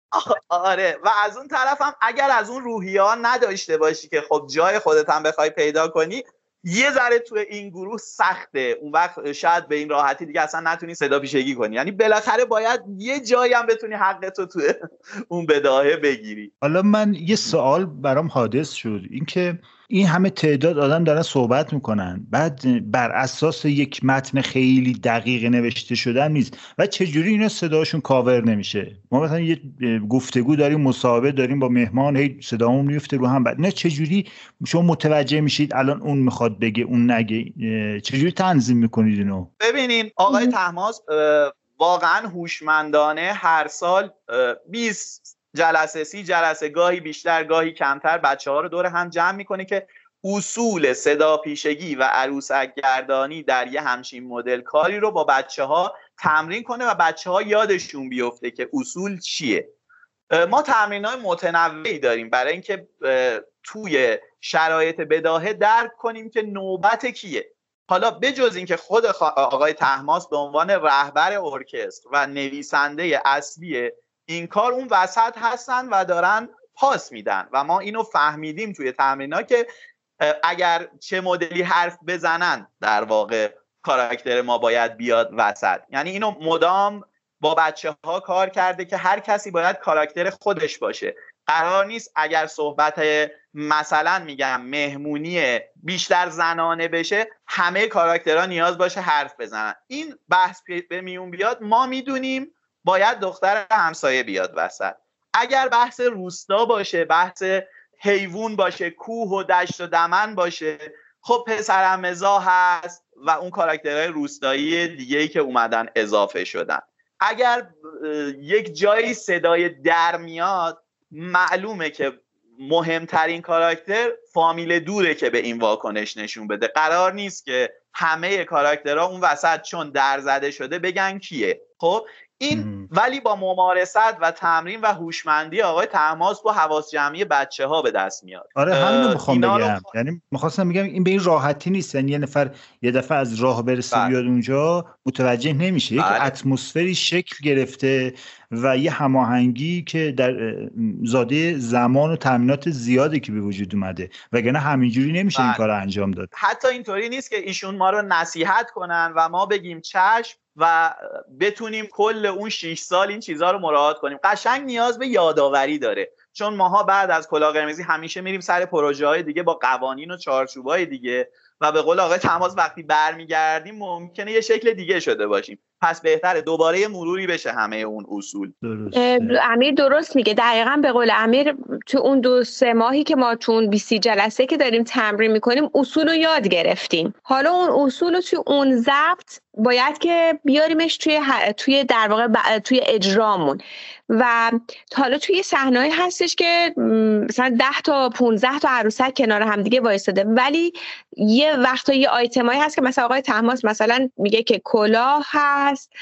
آره و از اون طرف هم اگر از اون روحیه‌ها نداشته باشی که خب جای خودت هم بخوای پیدا کنی، یه ذره تو این گروه سخته، اون وقت شاید به این راحتی دیگه اصلا نتونی صدا پیشگی کنی. یعنی بالاخره باید یه جایی هم بتونی حقتو تو اون بداهه بگیری. حالا من یه سوال برام حادث شد، این که این همه تعداد آدم دارن صحبت میکنن، بعد بر اساس یک متن خیلی دقیق نوشته شدن نیست و چجوری اینا صداشون کاور نمیشه؟ ما مثلا یه گفتگو داریم، مصاحبه داریم با مهمان، هی صدامون میفته رو هم، بعد نه چجوری شما متوجه میشید الان اون میخواد بگه اون نگه؟ چجوری تنظیم میکنید اینو؟ ببینین آقای طهماسب واقعا هوشمندانه هر سال بیست جلسه سی جلسه، گاهی بیشتر گاهی کمتر، بچه ها رو دور هم جمع میکنه که اصول صدا پیشگی و عروسک گردانی در یه همچین مدل کاری رو با بچه ها تمرین کنه و بچه ها یادشون بیفته که اصول چیه. ما تمرین های متنوعی داریم برای اینکه توی شرایط بداهه درک کنیم که نوبت کیه. حالا بجز این که خود آقای طهماسب به عنوان رهبر ارکستر و نویسنده اصلی این کار اون وسط هستن و دارن پاس میدن و ما اینو فهمیدیم توی تمرین‌ها که اگر چه مدلی حرف بزنن در واقع کاراکتر ما باید بیاد وسط. یعنی اینو مدام با بچه ها کار کرده که هر کسی باید کاراکتر خودش باشه. قرار نیست اگر صحبت مثلا میگم مهمونی بیشتر زنانه بشه همه کاراکترها نیاز باشه حرف بزنن. این بحث به میون بیاد ما میدونیم باید دختر همسایه بیاد وسط. اگر بحث روستا باشه، بحث حیوان باشه، کوه و دشت و دمن باشه، خب پسرعمزا هست و اون کاراکترهای روستایی دیگه‌ای که اومدن اضافه شدن. اگر یک جایی صدای در میاد، معلومه که مهمترین کاراکتر فامیل دوره که به این واکنش نشون بده. قرار نیست که همه کاراکترها اون وسط چون در زده شده بگن کیه. خب این ولی با ممارست و تمرین و هوشمندی آقای طهماسب با حواس جمعی بچه ها به دست میاد. آره همین رو میخوام بگم رو... یعنی میخواستم بگم این به این راحتی نیست، یعنی یه نفر یه دفعه از راه برسه بیاد اونجا متوجه نمیشه. یک اتمسفری شکل گرفته و یه هماهنگی که در زاده زمان و تامینات زیادی که به وجود اومده، وگرنه همینجوری نمیشه بله. این کار انجام داد. حتی اینطوری نیست که ایشون ما رو نصیحت کنن و ما بگیم چشم و بتونیم کل اون شش سال این چیزها رو مراعات کنیم. قشنگ نیاز به یاداوری داره، چون ماها بعد از کلاه قرمزی همیشه میریم سر پروژه‌های دیگه با قوانین و چارچوب‌های دیگه و به قول آقای طهماسب وقتی برمیگردیم ممکنه یه شکل دیگه شده باشیم. پس بهتره دوباره مروری بشه همه اون اصول. امیر درست میگه. دقیقاً به قول امیر تو اون دو سه ماهی که ما تو اون بیست جلسه که داریم تمرین میکنیم اصول رو یاد گرفتیم. حالا اون اصول رو توی اون ضبط باید که بیاریمش توی توی در واقع توی اجرامون. و حالا توی صحنه‌ای هستش که مثلا ده تا پانزده تا عروسک کنار هم دیگه وایساده، ولی یه وقتا یه آیتمایی هست که مثلا آقای طهماسب مثلا میگه که کلاه هست،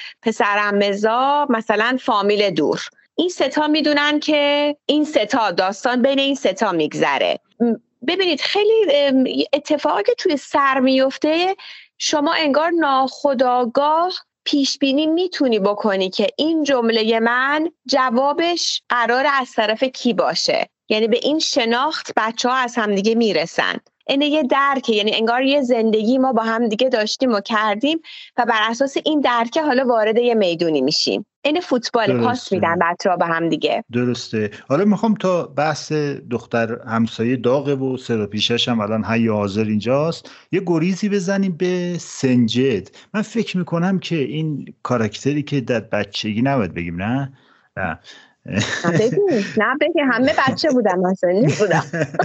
پسرعمزا، مثلا فامیل دور. این ستا میدونن که این ستا داستان بین این ستا میگذره. ببینید خیلی اتفاقی که توی سر میفته، شما انگار ناخودآگاه پیش بینی میتونی بکنی که این جمله من جوابش قرار از طرف کی باشه. یعنی به این شناخت بچه ها از همدیگه میرسن. اینه یه درکه، یعنی انگار یه زندگی ما با هم دیگه داشتیم و کردیم و بر اساس این درکه حالا وارد یه میدونی میشیم. این فوتبال پاس میدن بچه‌ها به هم دیگه. درسته. حالا میخوام تا بحث دختر همسایه داغه و سر و پیشش هم الان حی حاضر اینجاست یه گریزی بزنیم به سنجد. من فکر میکنم که این کاراکتری که در بچگی نباید بگیم، نه نه بگیم نه بگیم همه بچه بودن، مثلا بودن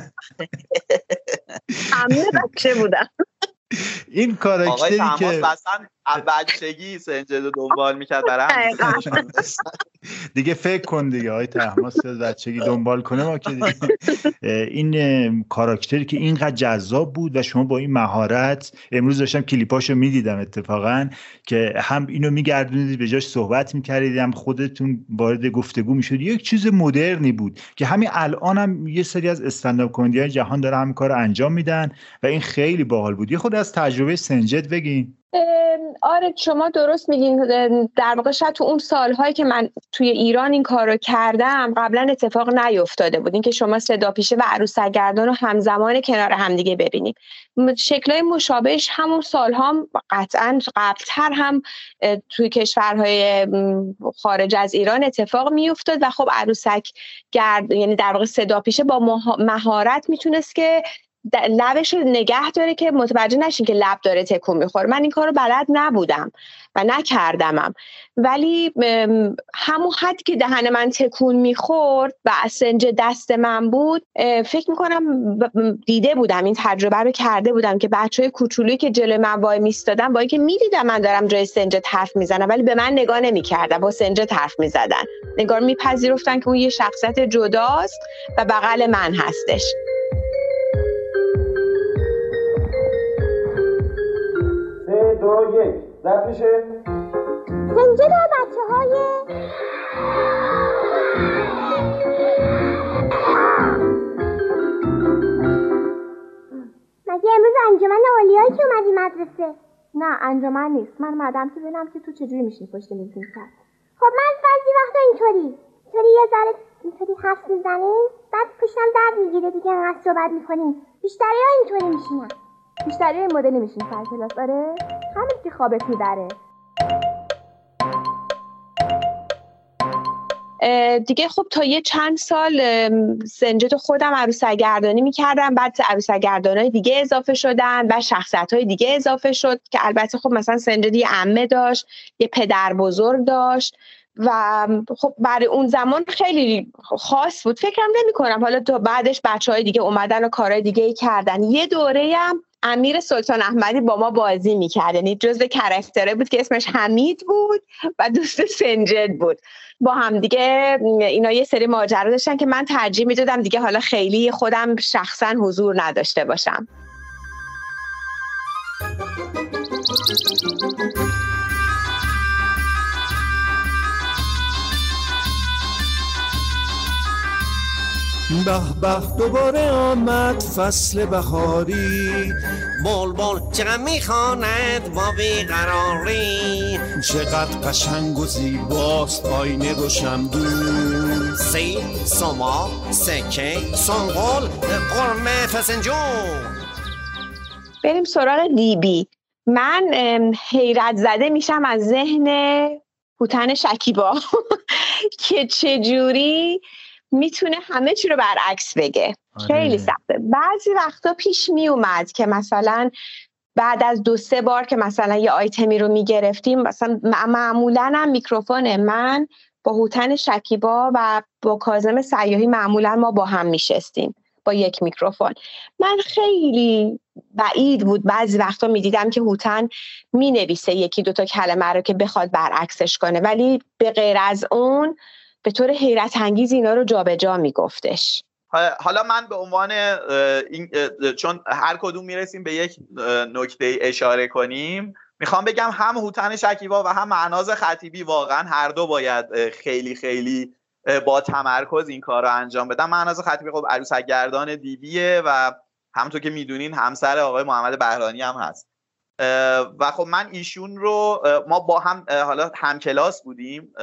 همه بچه بودن. این کاراکتری که آقای طهماسب اصلا بچگی سنجد رو دنبال میکرد برای دیگه فکر کن دیگه آقای طهماسب بچگی دنبال کنه ما که دیگه. این کاراکتری که اینقدر جذاب بود و شما با این مهارت، امروز داشتم کلیپاشو میدیدم اتفاقا، که هم اینو میگردونید به جاش صحبت میکردید هم خودتون وارد گفتگو میشد. یک چیز مدرنی بود که همین الان هم یه سری از استندآپ کمدی‌های جهان داره همین کارو انجام میدن و این خیلی باحال بود. یه خود از تجربه سنجد بگین. آره شما درست میگین. در واقع شاید تو اون سالهایی که من توی ایران این کارو کردم قبلا اتفاق نیفتاده بود، این که شما صدا پیشه و عروسک‌گردان رو همزمان کنار همدیگه ببینیم. شکل‌های مشابهش همون سالها هم قطعاً قبل‌تر هم توی کشورهای خارج از ایران اتفاق میافتاد و خب عروسک گرد، یعنی در واقع صدا پیشه با مهارت میتونست که لبش رو نگه داره که متوجه نشین که لب داره تکون میخوره. من این کار رو بلد نبودم و نکردمم، ولی همون حد که دهن من تکون میخورد و سنج دست من بود، فکر میکنم دیده بودم، این تجربه رو کرده بودم که بچهای کوچولویی که جلوی من وای میستادن با اینکه میدیدم من دارم جای سنج حرف میزنم ولی به من نگاه نمیکردن، با سنج حرف میزدن، نگار میپذیرفتن که اون یه شخصیت جداست و بغل من هستش. دو یک زد میشه. سنجد و بچه های مگه امروز انجمن اولیایی که اومدی مدرسه؟ نه انجمن نیست، من اومدم که ببینم که تو چجوری میشین پشت میز کرد. خب من بعضی وقتا اینطوری اینطوری یه ذره اینطوری حرف میزنیم بعد پشتم درد میگیره دیگه انقدر صحبت میکنیم. بیشتری ها اینطوری میشینن. بیشتری این مدلی میشین سر کلاس. آره همین که خوابت میبره دیگه. خب تا یه چند سال سنجد خودم عروسک‌گردانی میکردم، بعد عروسک‌گردانای دیگه اضافه شدن و شخصیت‌های دیگه اضافه شد که البته خب مثلا سنجد یه عمه داشت، یه پدر بزرگ داشت و خب برای اون زمان خیلی خاص بود. فکرم نمی کنم حالا تو بعدش بچهای دیگه اومدن و کارهای دیگه ای کردن. یه دوره هم امیر سلطان احمدی با ما بازی میکرد، یعنی جزء کرکتره بود که اسمش حمید بود و دوست سنجد بود. با هم دیگه اینا یه سری ماجرا داشتن که من ترجیح میدادم دیگه حالا خیلی خودم شخصا حضور نداشته باشم. به به دوباره آمد فصل بهاری، بلبل چقدر میخواند با بیقراری، چقدر قشنگ و زیباست آینه و شمدون، سی، سما، سکه، سنگل، قرمه فسنجون. بریم سراغ دیبی. من حیرت زده میشم از ذهن هوتن شکیبا که چجوری میتونه همه چی رو برعکس بگه. آره. خیلی سخته. بعضی وقتا پیش می اومد که مثلا بعد از دو سه بار که مثلا یه آیتمی رو میگرفتیم، مثلا معمولا هم میکروفون من با هوتن شکیبا و با کاظم سیاحی معمولا ما با هم میشستیم با یک میکروفون. من خیلی بعید بود بعضی وقتا میدیدم که هوتن مینویسه یکی دوتا کلمه رو که بخواد برعکسش کنه، ولی به غیر از اون به طور حیرت انگیز اینا رو جابجا میگفتش. حالا من به عنوان این، چون هر کدوم میرسیم به یک نکته اشاره کنیم، میخوام بگم هم هوتن شکیبا و هم مهناز خطیبی واقعا هر دو باید خیلی خیلی با تمرکز این کار رو انجام بدن. مهناز خطیبی خب عروسک گردان دیویه و همونطور که میدونین همسر آقای محمد بهرانی هم هست و خب من ایشون رو، ما با هم حالا هم کلاس بودیم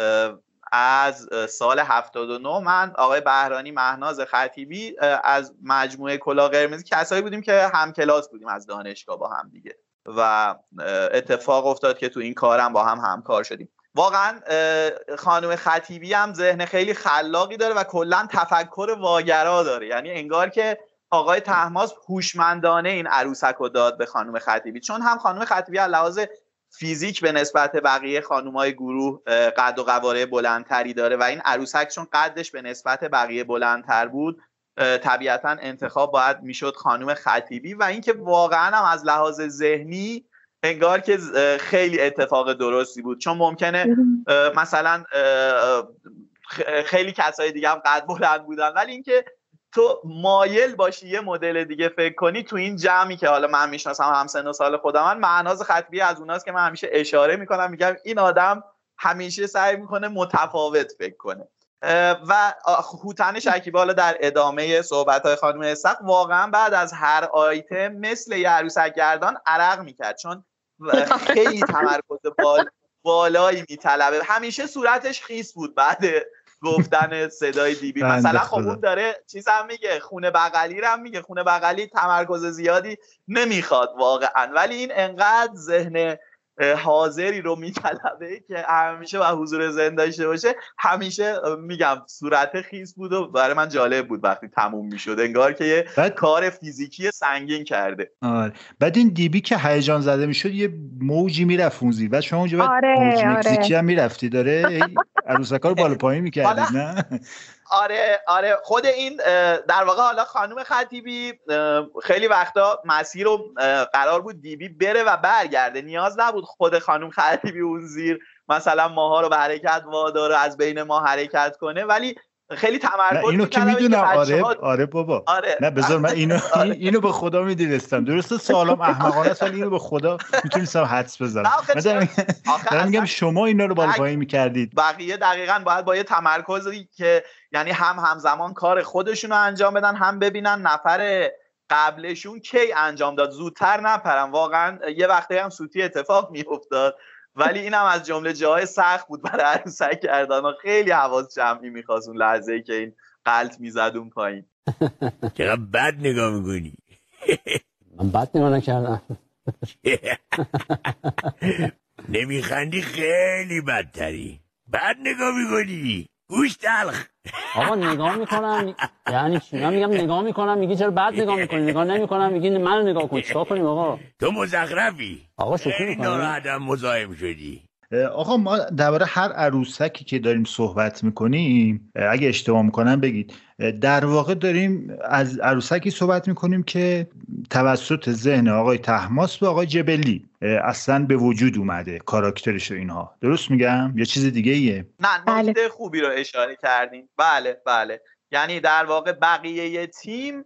از سال هفتاد و نه. من، آقای بهرانی، مهناز خطیبی از مجموعه کلاه قرمزی کسایی بودیم که هم کلاس بودیم از دانشگاه با هم دیگه و اتفاق افتاد که تو این کارم با هم همکار شدیم. واقعا خانم خطیبی هم ذهن خیلی خلاقی داره و کلا تفکر واگرا داره، یعنی انگار که آقای طهماسب هوشمندانه این عروسک رو داد به خانم خطیبی، چون هم خانم خطیبی از لحاظ فیزیک به نسبت بقیه خانومای گروه قد و قواره بلندتری داره و این عروسک چون قدش به نسبت بقیه بلندتر بود طبیعتا انتخاب باید میشد خانم خطیبی و اینکه واقعا هم از لحاظ ذهنی انگار که خیلی اتفاق درستی بود، چون ممکنه مثلا خیلی کسای دیگه هم قد بلند بودن ولی اینکه تو مایل باشی یه مدل دیگه فکر کنی. تو این جمعی که حالا من میشناسم هم سن و سال خودم، من مهناز خطیبی از اوناست که من همیشه اشاره میکنم، میگم این آدم همیشه سعی میکنه متفاوت فکر کنه. و هوتن شکیبا حالا در ادامه صحبت‌های خانم اسحاق واقعا بعد از هر آیتم مثل یه عروسک گردان عرق میکرد، چون خیلی تمرکز بال بالایی میطلبه. همیشه صورتش خیس بود بعد گفتن صدای دیبی. مثلا خب اون داره چیز هم میگه، خونه بغلی رو هم میگه، خونه بغلی تمرکز زیادی نمیخواد واقعا، ولی این انقدر ذهن حاضری رو میطلبه که همیشه با حضور ذهن داشته باشه. همیشه میگم صورت خیس بود و برای من جالب بود وقتی تموم میشد، انگار که یه بعد... کار فیزیکی سنگین کرده. آره. بعد این دیبی که هیجان زده میشد یه موجی میرفت اونزی و شما اونجا بعد آره، موج آره. مکزیکی هم میرفتی داره عروسکا رو بالا پایین میکردید نه؟ آره آره خود این در واقع حالا خانم خطیبی خیلی وقتا مسیر رو قرار بود دیبی بره و برگرده، نیاز نبود خود خانم خطیبی اون زیر مثلا ماها رو به حرکت واداره از بین ما حرکت کنه، ولی خیلی تمرکز اینو که میدونم. آره ها... آره بابا آره. نه بذار من اینو آره. اینو به خدا میدونستم، درسته سوالم احمقانه است ولی اینو به خدا میتونستم حدس بزنم. مثلا من میگم شما اینا رو بالا پایین میکردید، بقیه دقیقاً باید با یه تمرکزی که یعنی هم همزمان کار خودشون رو انجام بدن، هم ببینن نفر قبلشون کی انجام داد، زودتر نپرن. واقعا یه وقتی هم سوتی اتفاق میافتاد، ولی اینم از جمله جاهای سخت بود برای عروسک گردانا. خیلی حواس جمعی می‌خواست اون لحظه‌ای که این غلط میزد اون پایین. چقدر بد نگاه میکنی. من بد نگاه نکردم. نمیخندی، خیلی بدتری. بد نگاه میکنی. گوش تلخ. آقا نگاه میکنم یعنی چی؟ من میگم نگاه میکنم میگی چرا بد نگاه میکنی؟ نگاه نمیکنم میگی منو نگاه کن. چیکار کنیم آقا؟ تو مزخرفی. آقا شوخی میکنی؟ ناراحتم مزاحم شدی. آقا ما درباره هر عروسکی که داریم صحبت میکنیم، اگه اشتباه میکنم بگید، در واقع داریم از عروسکی صحبت میکنیم که توسط ذهن آقای طهماسب و آقای جبلی اصلا به وجود اومده، کاراکترش و اینها. درست میگم یا چیز دیگه ایه؟ نه، نکته خوبی رو اشاره کردین. بله بله، یعنی در واقع بقیه تیم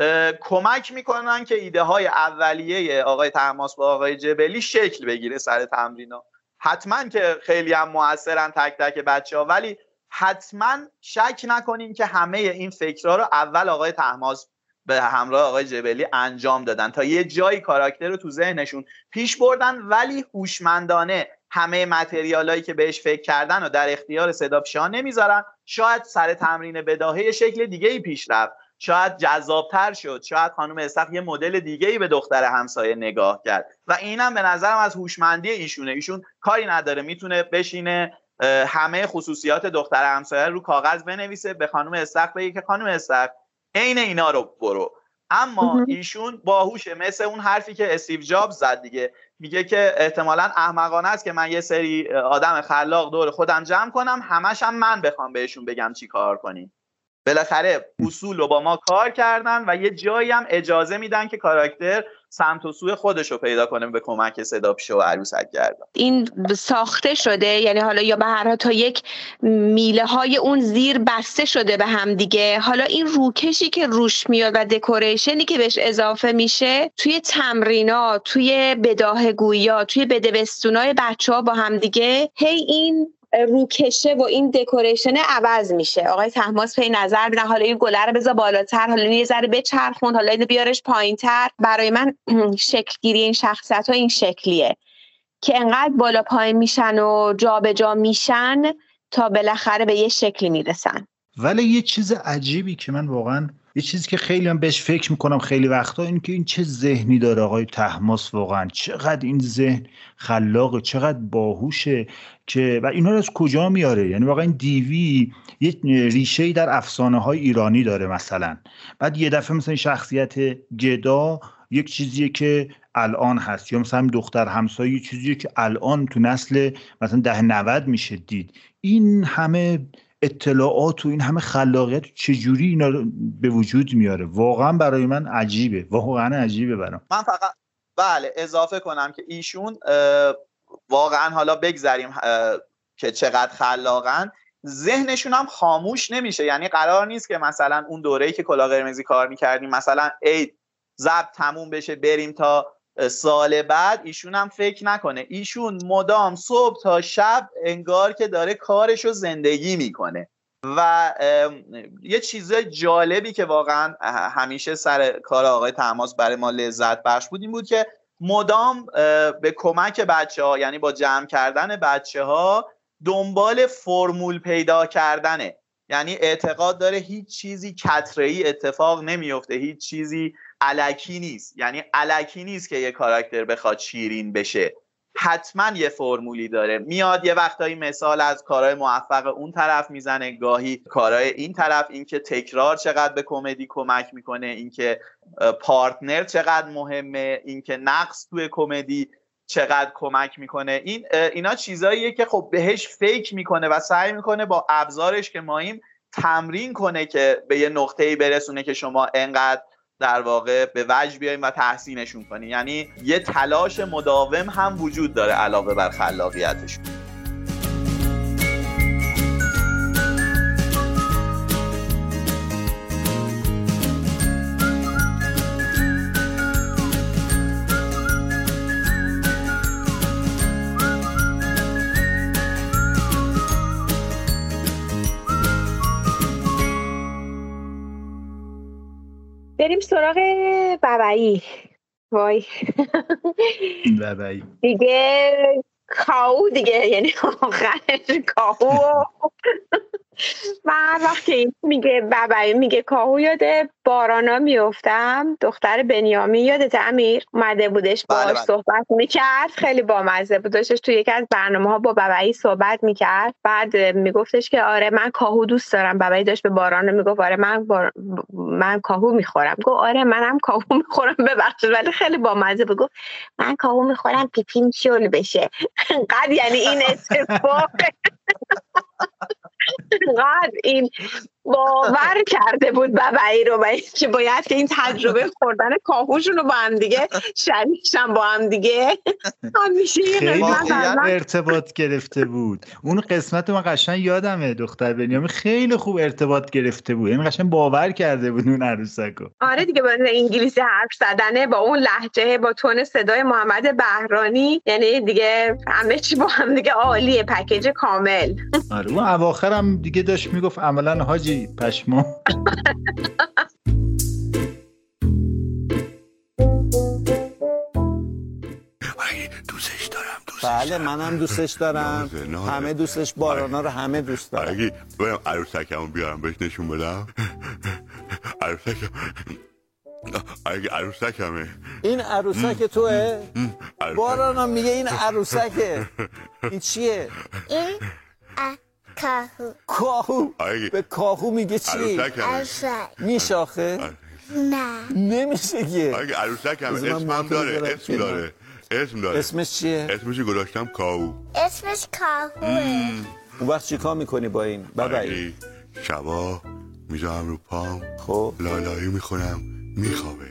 کمک میکنن که ایده های اولیه آقای طهماسب و آقای جبلی شکل بگیره سر تمرینا. حتما که خیلی هم موثرن تک تک بچه‌ها، ولی حتما شک نکنین که همه این فکرها رو اول آقای طهماسب به همراه آقای جبلی انجام دادن، تا یه جایی کاراکتر رو تو ذهنشون پیش بردن، ولی هوشمندانه همه متریالایی که بهش فکر کردن و در اختیار صداپیشه‌ها نمیذارن. شاید سر تمرین بداهه شکل دیگه‌ای پیش رفت، شاید جذابتر شد، شاید خانم استخ یه مدل دیگه‌ای به دختر همسایه نگاه کرد و اینم به نظرم از هوشمندی ایشونه. ایشون کاری نداره، میتونه بشینه همه خصوصیات دختر همسایه رو کاغذ بنویسه، به خانم استخ بگه که خانم استخ عین اینا رو برو. اما ایشون باهوشه، مثل اون حرفی که استیو جابز زد دیگه، میگه که احتمالاً احمقانه است که من یه سری آدم خلاق دور خودم جمع کنم، همش هم من بخوام بهشون بگم چی کار کنیم. بالاخره اصول رو با ما کار کردن و یه جایی هم اجازه میدن که کاراکتر سمت و سوی خودش رو پیدا کنه به کمک صداپیشه و عروسک گردان. این ساخته شده، یعنی حالا یا به هر حال تا یک میله های اون زیر بسته شده به هم دیگه، حالا این روکشی که روش میاد و دکوریشنی که بهش اضافه میشه توی تمرینات، توی بداهه‌گویی‌ها، توی بدبستونای بچه‌ها با هم دیگه، هی این روکشه و این دکوریشن عوض میشه. آقای طهماسب پی نظر میدن حالا این گله رو بذار بالاتر، حالا یه ذره بچرخون، حالا اینو بیارش پایینتر. برای من شکل گیری این شخصیت ها این شکلیه که انقدر بالا پایین میشن و جا به جا میشن تا بالاخره به یه شکلی میرسن. ولی یه چیز عجیبی که من واقعا یه چیزی که خیلی هم بهش فکر میکنم خیلی وقتا، این که این چه ذهنی داره آقای طهماسب، واقعا چقدر این ذهن خلاقه، چقدر باهوشه که و اینا رو از کجا میاره. یعنی واقعا این دیوی یه ریشه‌ای در افسانه‌های ایرانی داره مثلا، بعد یه دفعه مثلا شخصیت گدا یک چیزیه که الان هست، یا مثلا دختر همسایه یه چیزیه که الان تو نسل مثلا ده نود میشه دید. این همه اطلاعات و این همه خلاقیت چجوری اینا رو به وجود میاره؟ واقعا برای من عجیبه، واقعا عجیبه برام. من فقط بله اضافه کنم که ایشون واقعا، حالا بگذاریم که چقدر خلاقن، ذهنشون هم خاموش نمیشه. یعنی قرار نیست که مثلا اون دوره‌ای که کلاه قرمزی کار میکردیم مثلا عید ضبط تموم بشه بریم تا سال بعد ایشون هم فکر نکنه. ایشون مدام صبح تا شب انگار که داره کارشو زندگی میکنه. و یه چیز جالبی که واقعا همیشه سر کار آقای طهماسب برای ما لذت بخش بود این بود که مدام به کمک بچه ها، یعنی با جمع کردن بچه ها دنبال فرمول پیدا کردنه. یعنی اعتقاد داره هیچ چیزی کتره‌ای اتفاق نمیفته، هیچ چیزی الکی نیست. یعنی الکی نیست که یه کاراکتر بخواد شیرین بشه، حتما یه فرمولی داره. میاد یه وقتایی مثال از کارهای موفق اون طرف میزنه، گاهی کارهای این طرف، اینکه تکرار چقدر به کمدی کمک میکنه، اینکه پارتنر چقدر مهمه، اینکه نقص توی کمدی چقدر کمک میکنه. این اینا چیزاییه که خب بهش فکر میکنه و سعی میکنه با ابزارش که ماییم تمرین کنه که به یه نقطه‌ای برسونه که شما انقدر در واقع به وجه بیاییم و تحسینشون کنی. یعنی یه تلاش مداوم هم وجود داره علاوه بر خلاقیتشون. بریم سراغ ببعی. وای ببعی دیگه کاو دیگه، یعنی آخرش کاو من وقتی این میگه بابایی میگه کاهو یاده بارانا میافتم. دختر بنیامین یادت امیر اومده بودش باهاش بله بله. صحبت میکرد، خیلی بامزه بود. داشتش توی یکی از برنامه‌ها با بابایی صحبت میکرد، بعد میگفتش که آره من کاهو دوست دارم. بابایی داشت به بارانا میگفت آره من بار... من کاهو میخورم. گفت آره منم کاهو میخورم ببخشید، ولی خیلی بامزه بود. گفت من کاهو میخورم پیپیم شل بشه. قد یعنی این اتفاق قد این باور کرده بود بابایی رو و اینکه باید که این تجربه خوردن کاهوشون رو با هم دیگه شریکشن با هم دیگه. همیشه خیلی خوب ارتباط گرفته بود. اون قسمت من قشنگ یادمه، دختر بنیامین خیلی خوب ارتباط گرفته بود، این قشنگ باور کرده بود اون عروسکو. آره دیگه، با انگلیسی حرف زدنه، با اون لهجه، با تون صدای محمد بهرانی، یعنی دیگه همه چی با هم دیگه عالیه، پکیج کامل. آره اون اواخرم دیگه داشت میگفت عملاً حاجی پشما. دوستش دارم دوستش بله منم دوستش دارم، همه دوستش، بارانا رو همه دوست دارم. اگه برم عروسکمو بیارم بهش نشون بدم. عروسکم اگه عروسکمه. این عروسک توه؟ بارانا میگه این عروسکه. این چیه؟ این کاهو. کاهو؟ به کاهو میگه چی؟ عروسک. میشاخه؟ نه نمیشه که. اگه عروسکمه اسمم داره، اسم داره، اسم داره. اسمش چیه؟ اسمش گذاشتم کاهو. اسمش کاهوه. اون وقت چی کار میکنی با این بابایی؟ شبا میذارم رو پام، خب لالایی میخونم، میخوابه.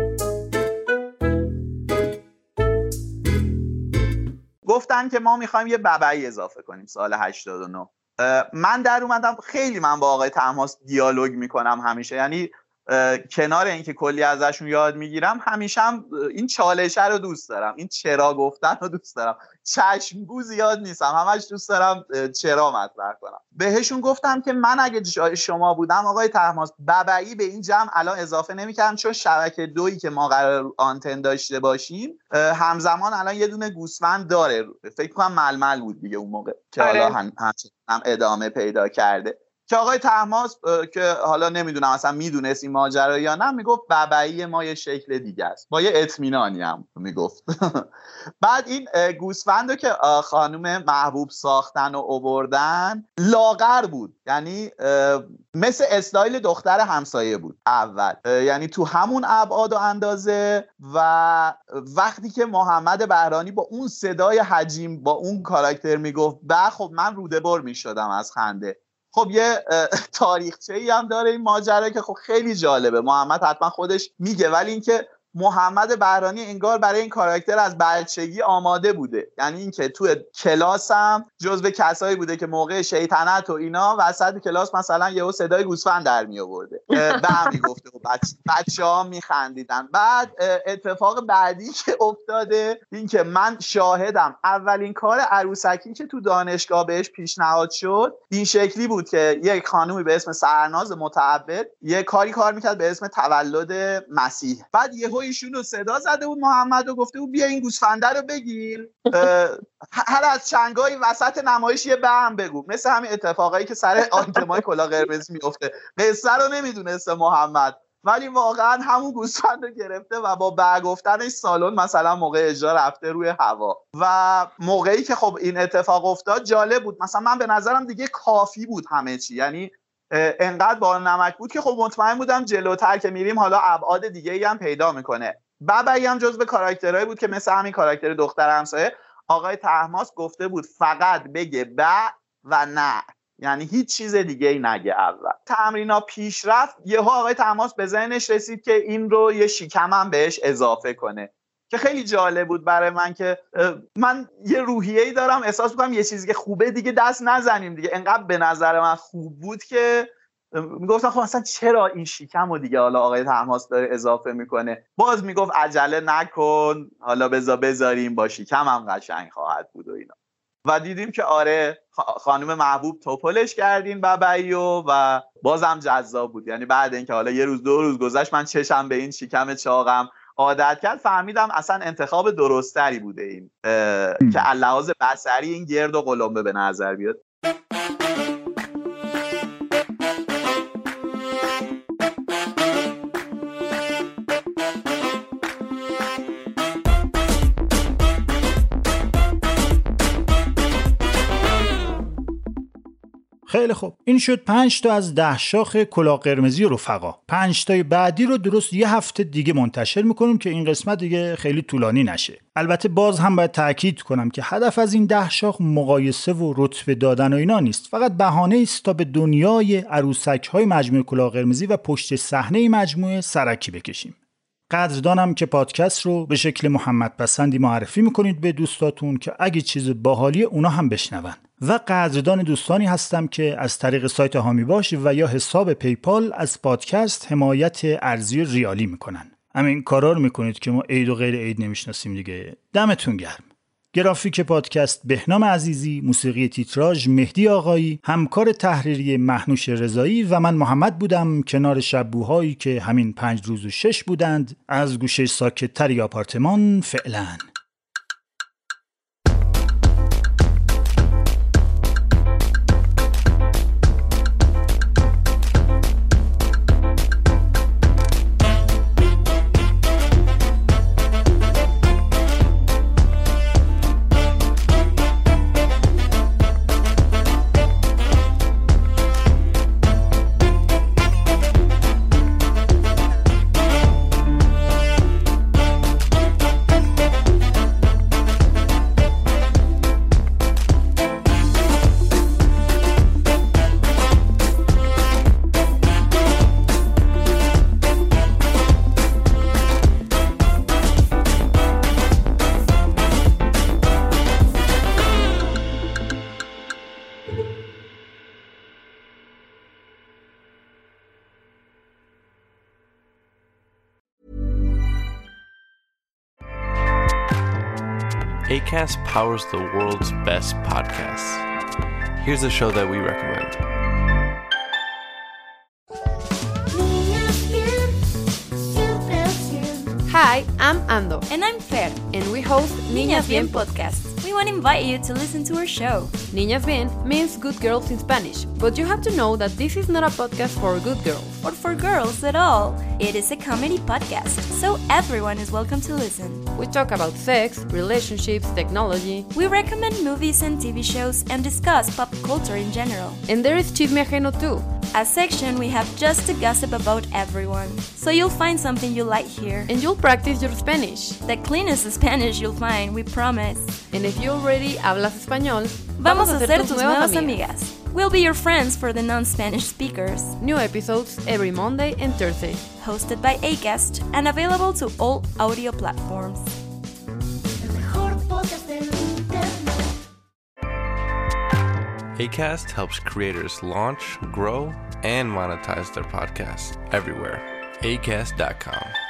گفتن که ما میخوایم یه بابایی اضافه کنیم سال هشتاد و نه. من در اومدم، خیلی من با آقای طهماسب دیالوگ میکنم همیشه، یعنی کنار اینکه کلی ازشون یاد میگیرم، همیشه هم این چالشه رو دوست دارم، این چرا گفتن رو دوست دارم. چشمگو زیاد نیستم، همش دوست دارم چرا مطرح کنم. بهشون گفتم که من اگه جای شما بودم آقای طهماسب بابایی به این جمع الان اضافه نمی‌کردم، چون شبکه دویی که ما قرار آنتن داشته باشیم همزمان الان یه دونه گوسفند داره، فکر کنم ململ بود دیگه اون موقع که حالا هم, هم ادامه پیدا کرده، که آقای طهماسب که حالا نمیدونم اصلا میدونست این ماجرا یا نه، میگفت بابایی ما یه شکل دیگه است، با یه اطمینانی هم میگفت. بعد این گوسفندو که خانم محبوب ساختن و آوردن لاغر بود، یعنی مثل استایل دختر همسایه بود اول، یعنی تو همون ابعاد و اندازه. و وقتی که محمد بهرانی با اون صدای حجیم با اون کاراکتر میگفت به، خب من روده‌بر میشدم از خنده. خب یه تاریخچه‌ای هم داره این ماجرا که خب خیلی جالبه، محمد حتما خودش میگه، ولی اینکه محمد بهرانی انگار برای این کاراکتر از بچگی آماده بوده، یعنی اینکه تو کلاس هم جزو کسایی بوده که موقع شیطنت و اینا وسط کلاس مثلا یهو صدای گوسفند در می آورده، به هم میگفته و بچ... بچه‌ها میخندیدن. بعد اتفاق بعدی که افتاده این که من شاهدم، اولین کار عروسکی که تو دانشگاه بهش پیشنهاد شد این شکلی بود که یک خانومی به اسم سرناز متعبد یه کاری کار میکرد به اسم تولد مسیح. بعد یهو ایشون رو صدا زده بود محمد و گفته بود بیا این گوسفنده رو بگیر، هر از چنگایی وسط نمایش یه بهم بگو، مثل همین اتفاقایی که سر آیتمای کلاه قرمز میفته. قصه رو نمیدونسته محمد، ولی واقعا همون گوسفند رو گرفته و با به گفتنش سالن مثلا موقع اجرا رفته روی هوا. و موقعی که خب این اتفاق افتاد جالب بود، مثلا من به نظرم دیگه کافی بود همه چی، یعنی انقدر بار نمک بود که خب مطمئن بودم جلوتر که میریم حالا ابعاد دیگه ای هم پیدا میکنه. بابایی هم جزو کاراکترهایی بود که مثل همین کاراکتر دختر همسایه آقای طهماسب گفته بود فقط بگه ب و نه، یعنی هیچ چیز دیگه ای نگه. اول تمرینا پیش رفت، یهو آقای طهماسب به ذهنش رسید که این رو یه شیکم هم بهش اضافه کنه، که خیلی جالب بود برای من که من یه روحیه‌ای دارم، احساس می‌کنم یه چیزی که خوبه دیگه دست نزنیم دیگه، انقدر به نظر من خوب بود که میگفتم خب اصلا چرا این شیکم رو دیگه حالا آقای طهماسب داره اضافه میکنه. باز میگفت عجله نکن، حالا بذار بذاریم با شیکم هم قشنگ خواهد بود و اینا. و دیدیم که آره خانم محبوب توپلش کردین بابایی و بازم جذاب بود، یعنی بعد اینکه حالا یه روز دو روز گذشت من چشم به این شیکم چاقم عادت کرد، فهمیدم اصلا انتخاب درستری بوده این که علاوه بصری این گرد و قلمبه به نظر بیاد. خیلی خوب، این شد پنج تا از ده شاخ کلاه قرمزی رفقا. پنج تای بعدی رو درست یه هفته دیگه منتشر میکنیم که این قسمت دیگه خیلی طولانی نشه. البته باز هم باید تاکید کنم که هدف از این ده شاخ مقایسه و رتبه دادن و اینا نیست، فقط بهانه است تا به دنیای عروسک‌های مجموعه کلاه قرمزی و پشت صحنه مجموعه سرکی بکشیم. قدردانم که پادکست رو به شکل محمد پسندی معرفی میکنید به دوستاتون که اگه چیز باحالی اونا هم بشنون، و قدردان دوستانی هستم که از طریق سایت هامی باش و یا حساب پیپال از پادکست حمایت ارزی ریالی میکنن. همین کارا رو میکنید که ما عید و غیر عید نمیشناسیم دیگه. دمتون گرم. گرافیک پادکست بهنام عزیزی، موسیقی تیتراژ مهدی آقایی، همکار تحریری مهنوش رضایی و من محمد بودم کنار شبوهایی که همین پنج روز و شش بودند از گوشه ساکت‌تری آپارتمان فعلاً. Acast powers the world's best podcasts. Here's a show that we recommend. Hi, I'm Ando. And I'm Fer. And we host Niñas Bien podcast. We want to invite you to listen to our show. Niñas Bien means good girls in Spanish, but you have to know that this is not a podcast for good girls. Or for girls at all. It is a comedy podcast, so everyone is welcome to listen. We talk about sex, relationships, technology. We recommend movies and T V shows and discuss pop culture in general. And there is Chisme Ajeno too. A section we have just to gossip about everyone. So you'll find something you like here. And you'll practice your Spanish. The cleanest Spanish you'll find, we promise. And if you already hablas español, vamos a ser tus nuevas amigas. We'll be your friends for the non-Spanish speakers. New episodes every Monday and Thursday. Hosted by Acast and available to all audio platforms. Acast helps creators launch, grow, and monetize their podcasts everywhere. acast dot com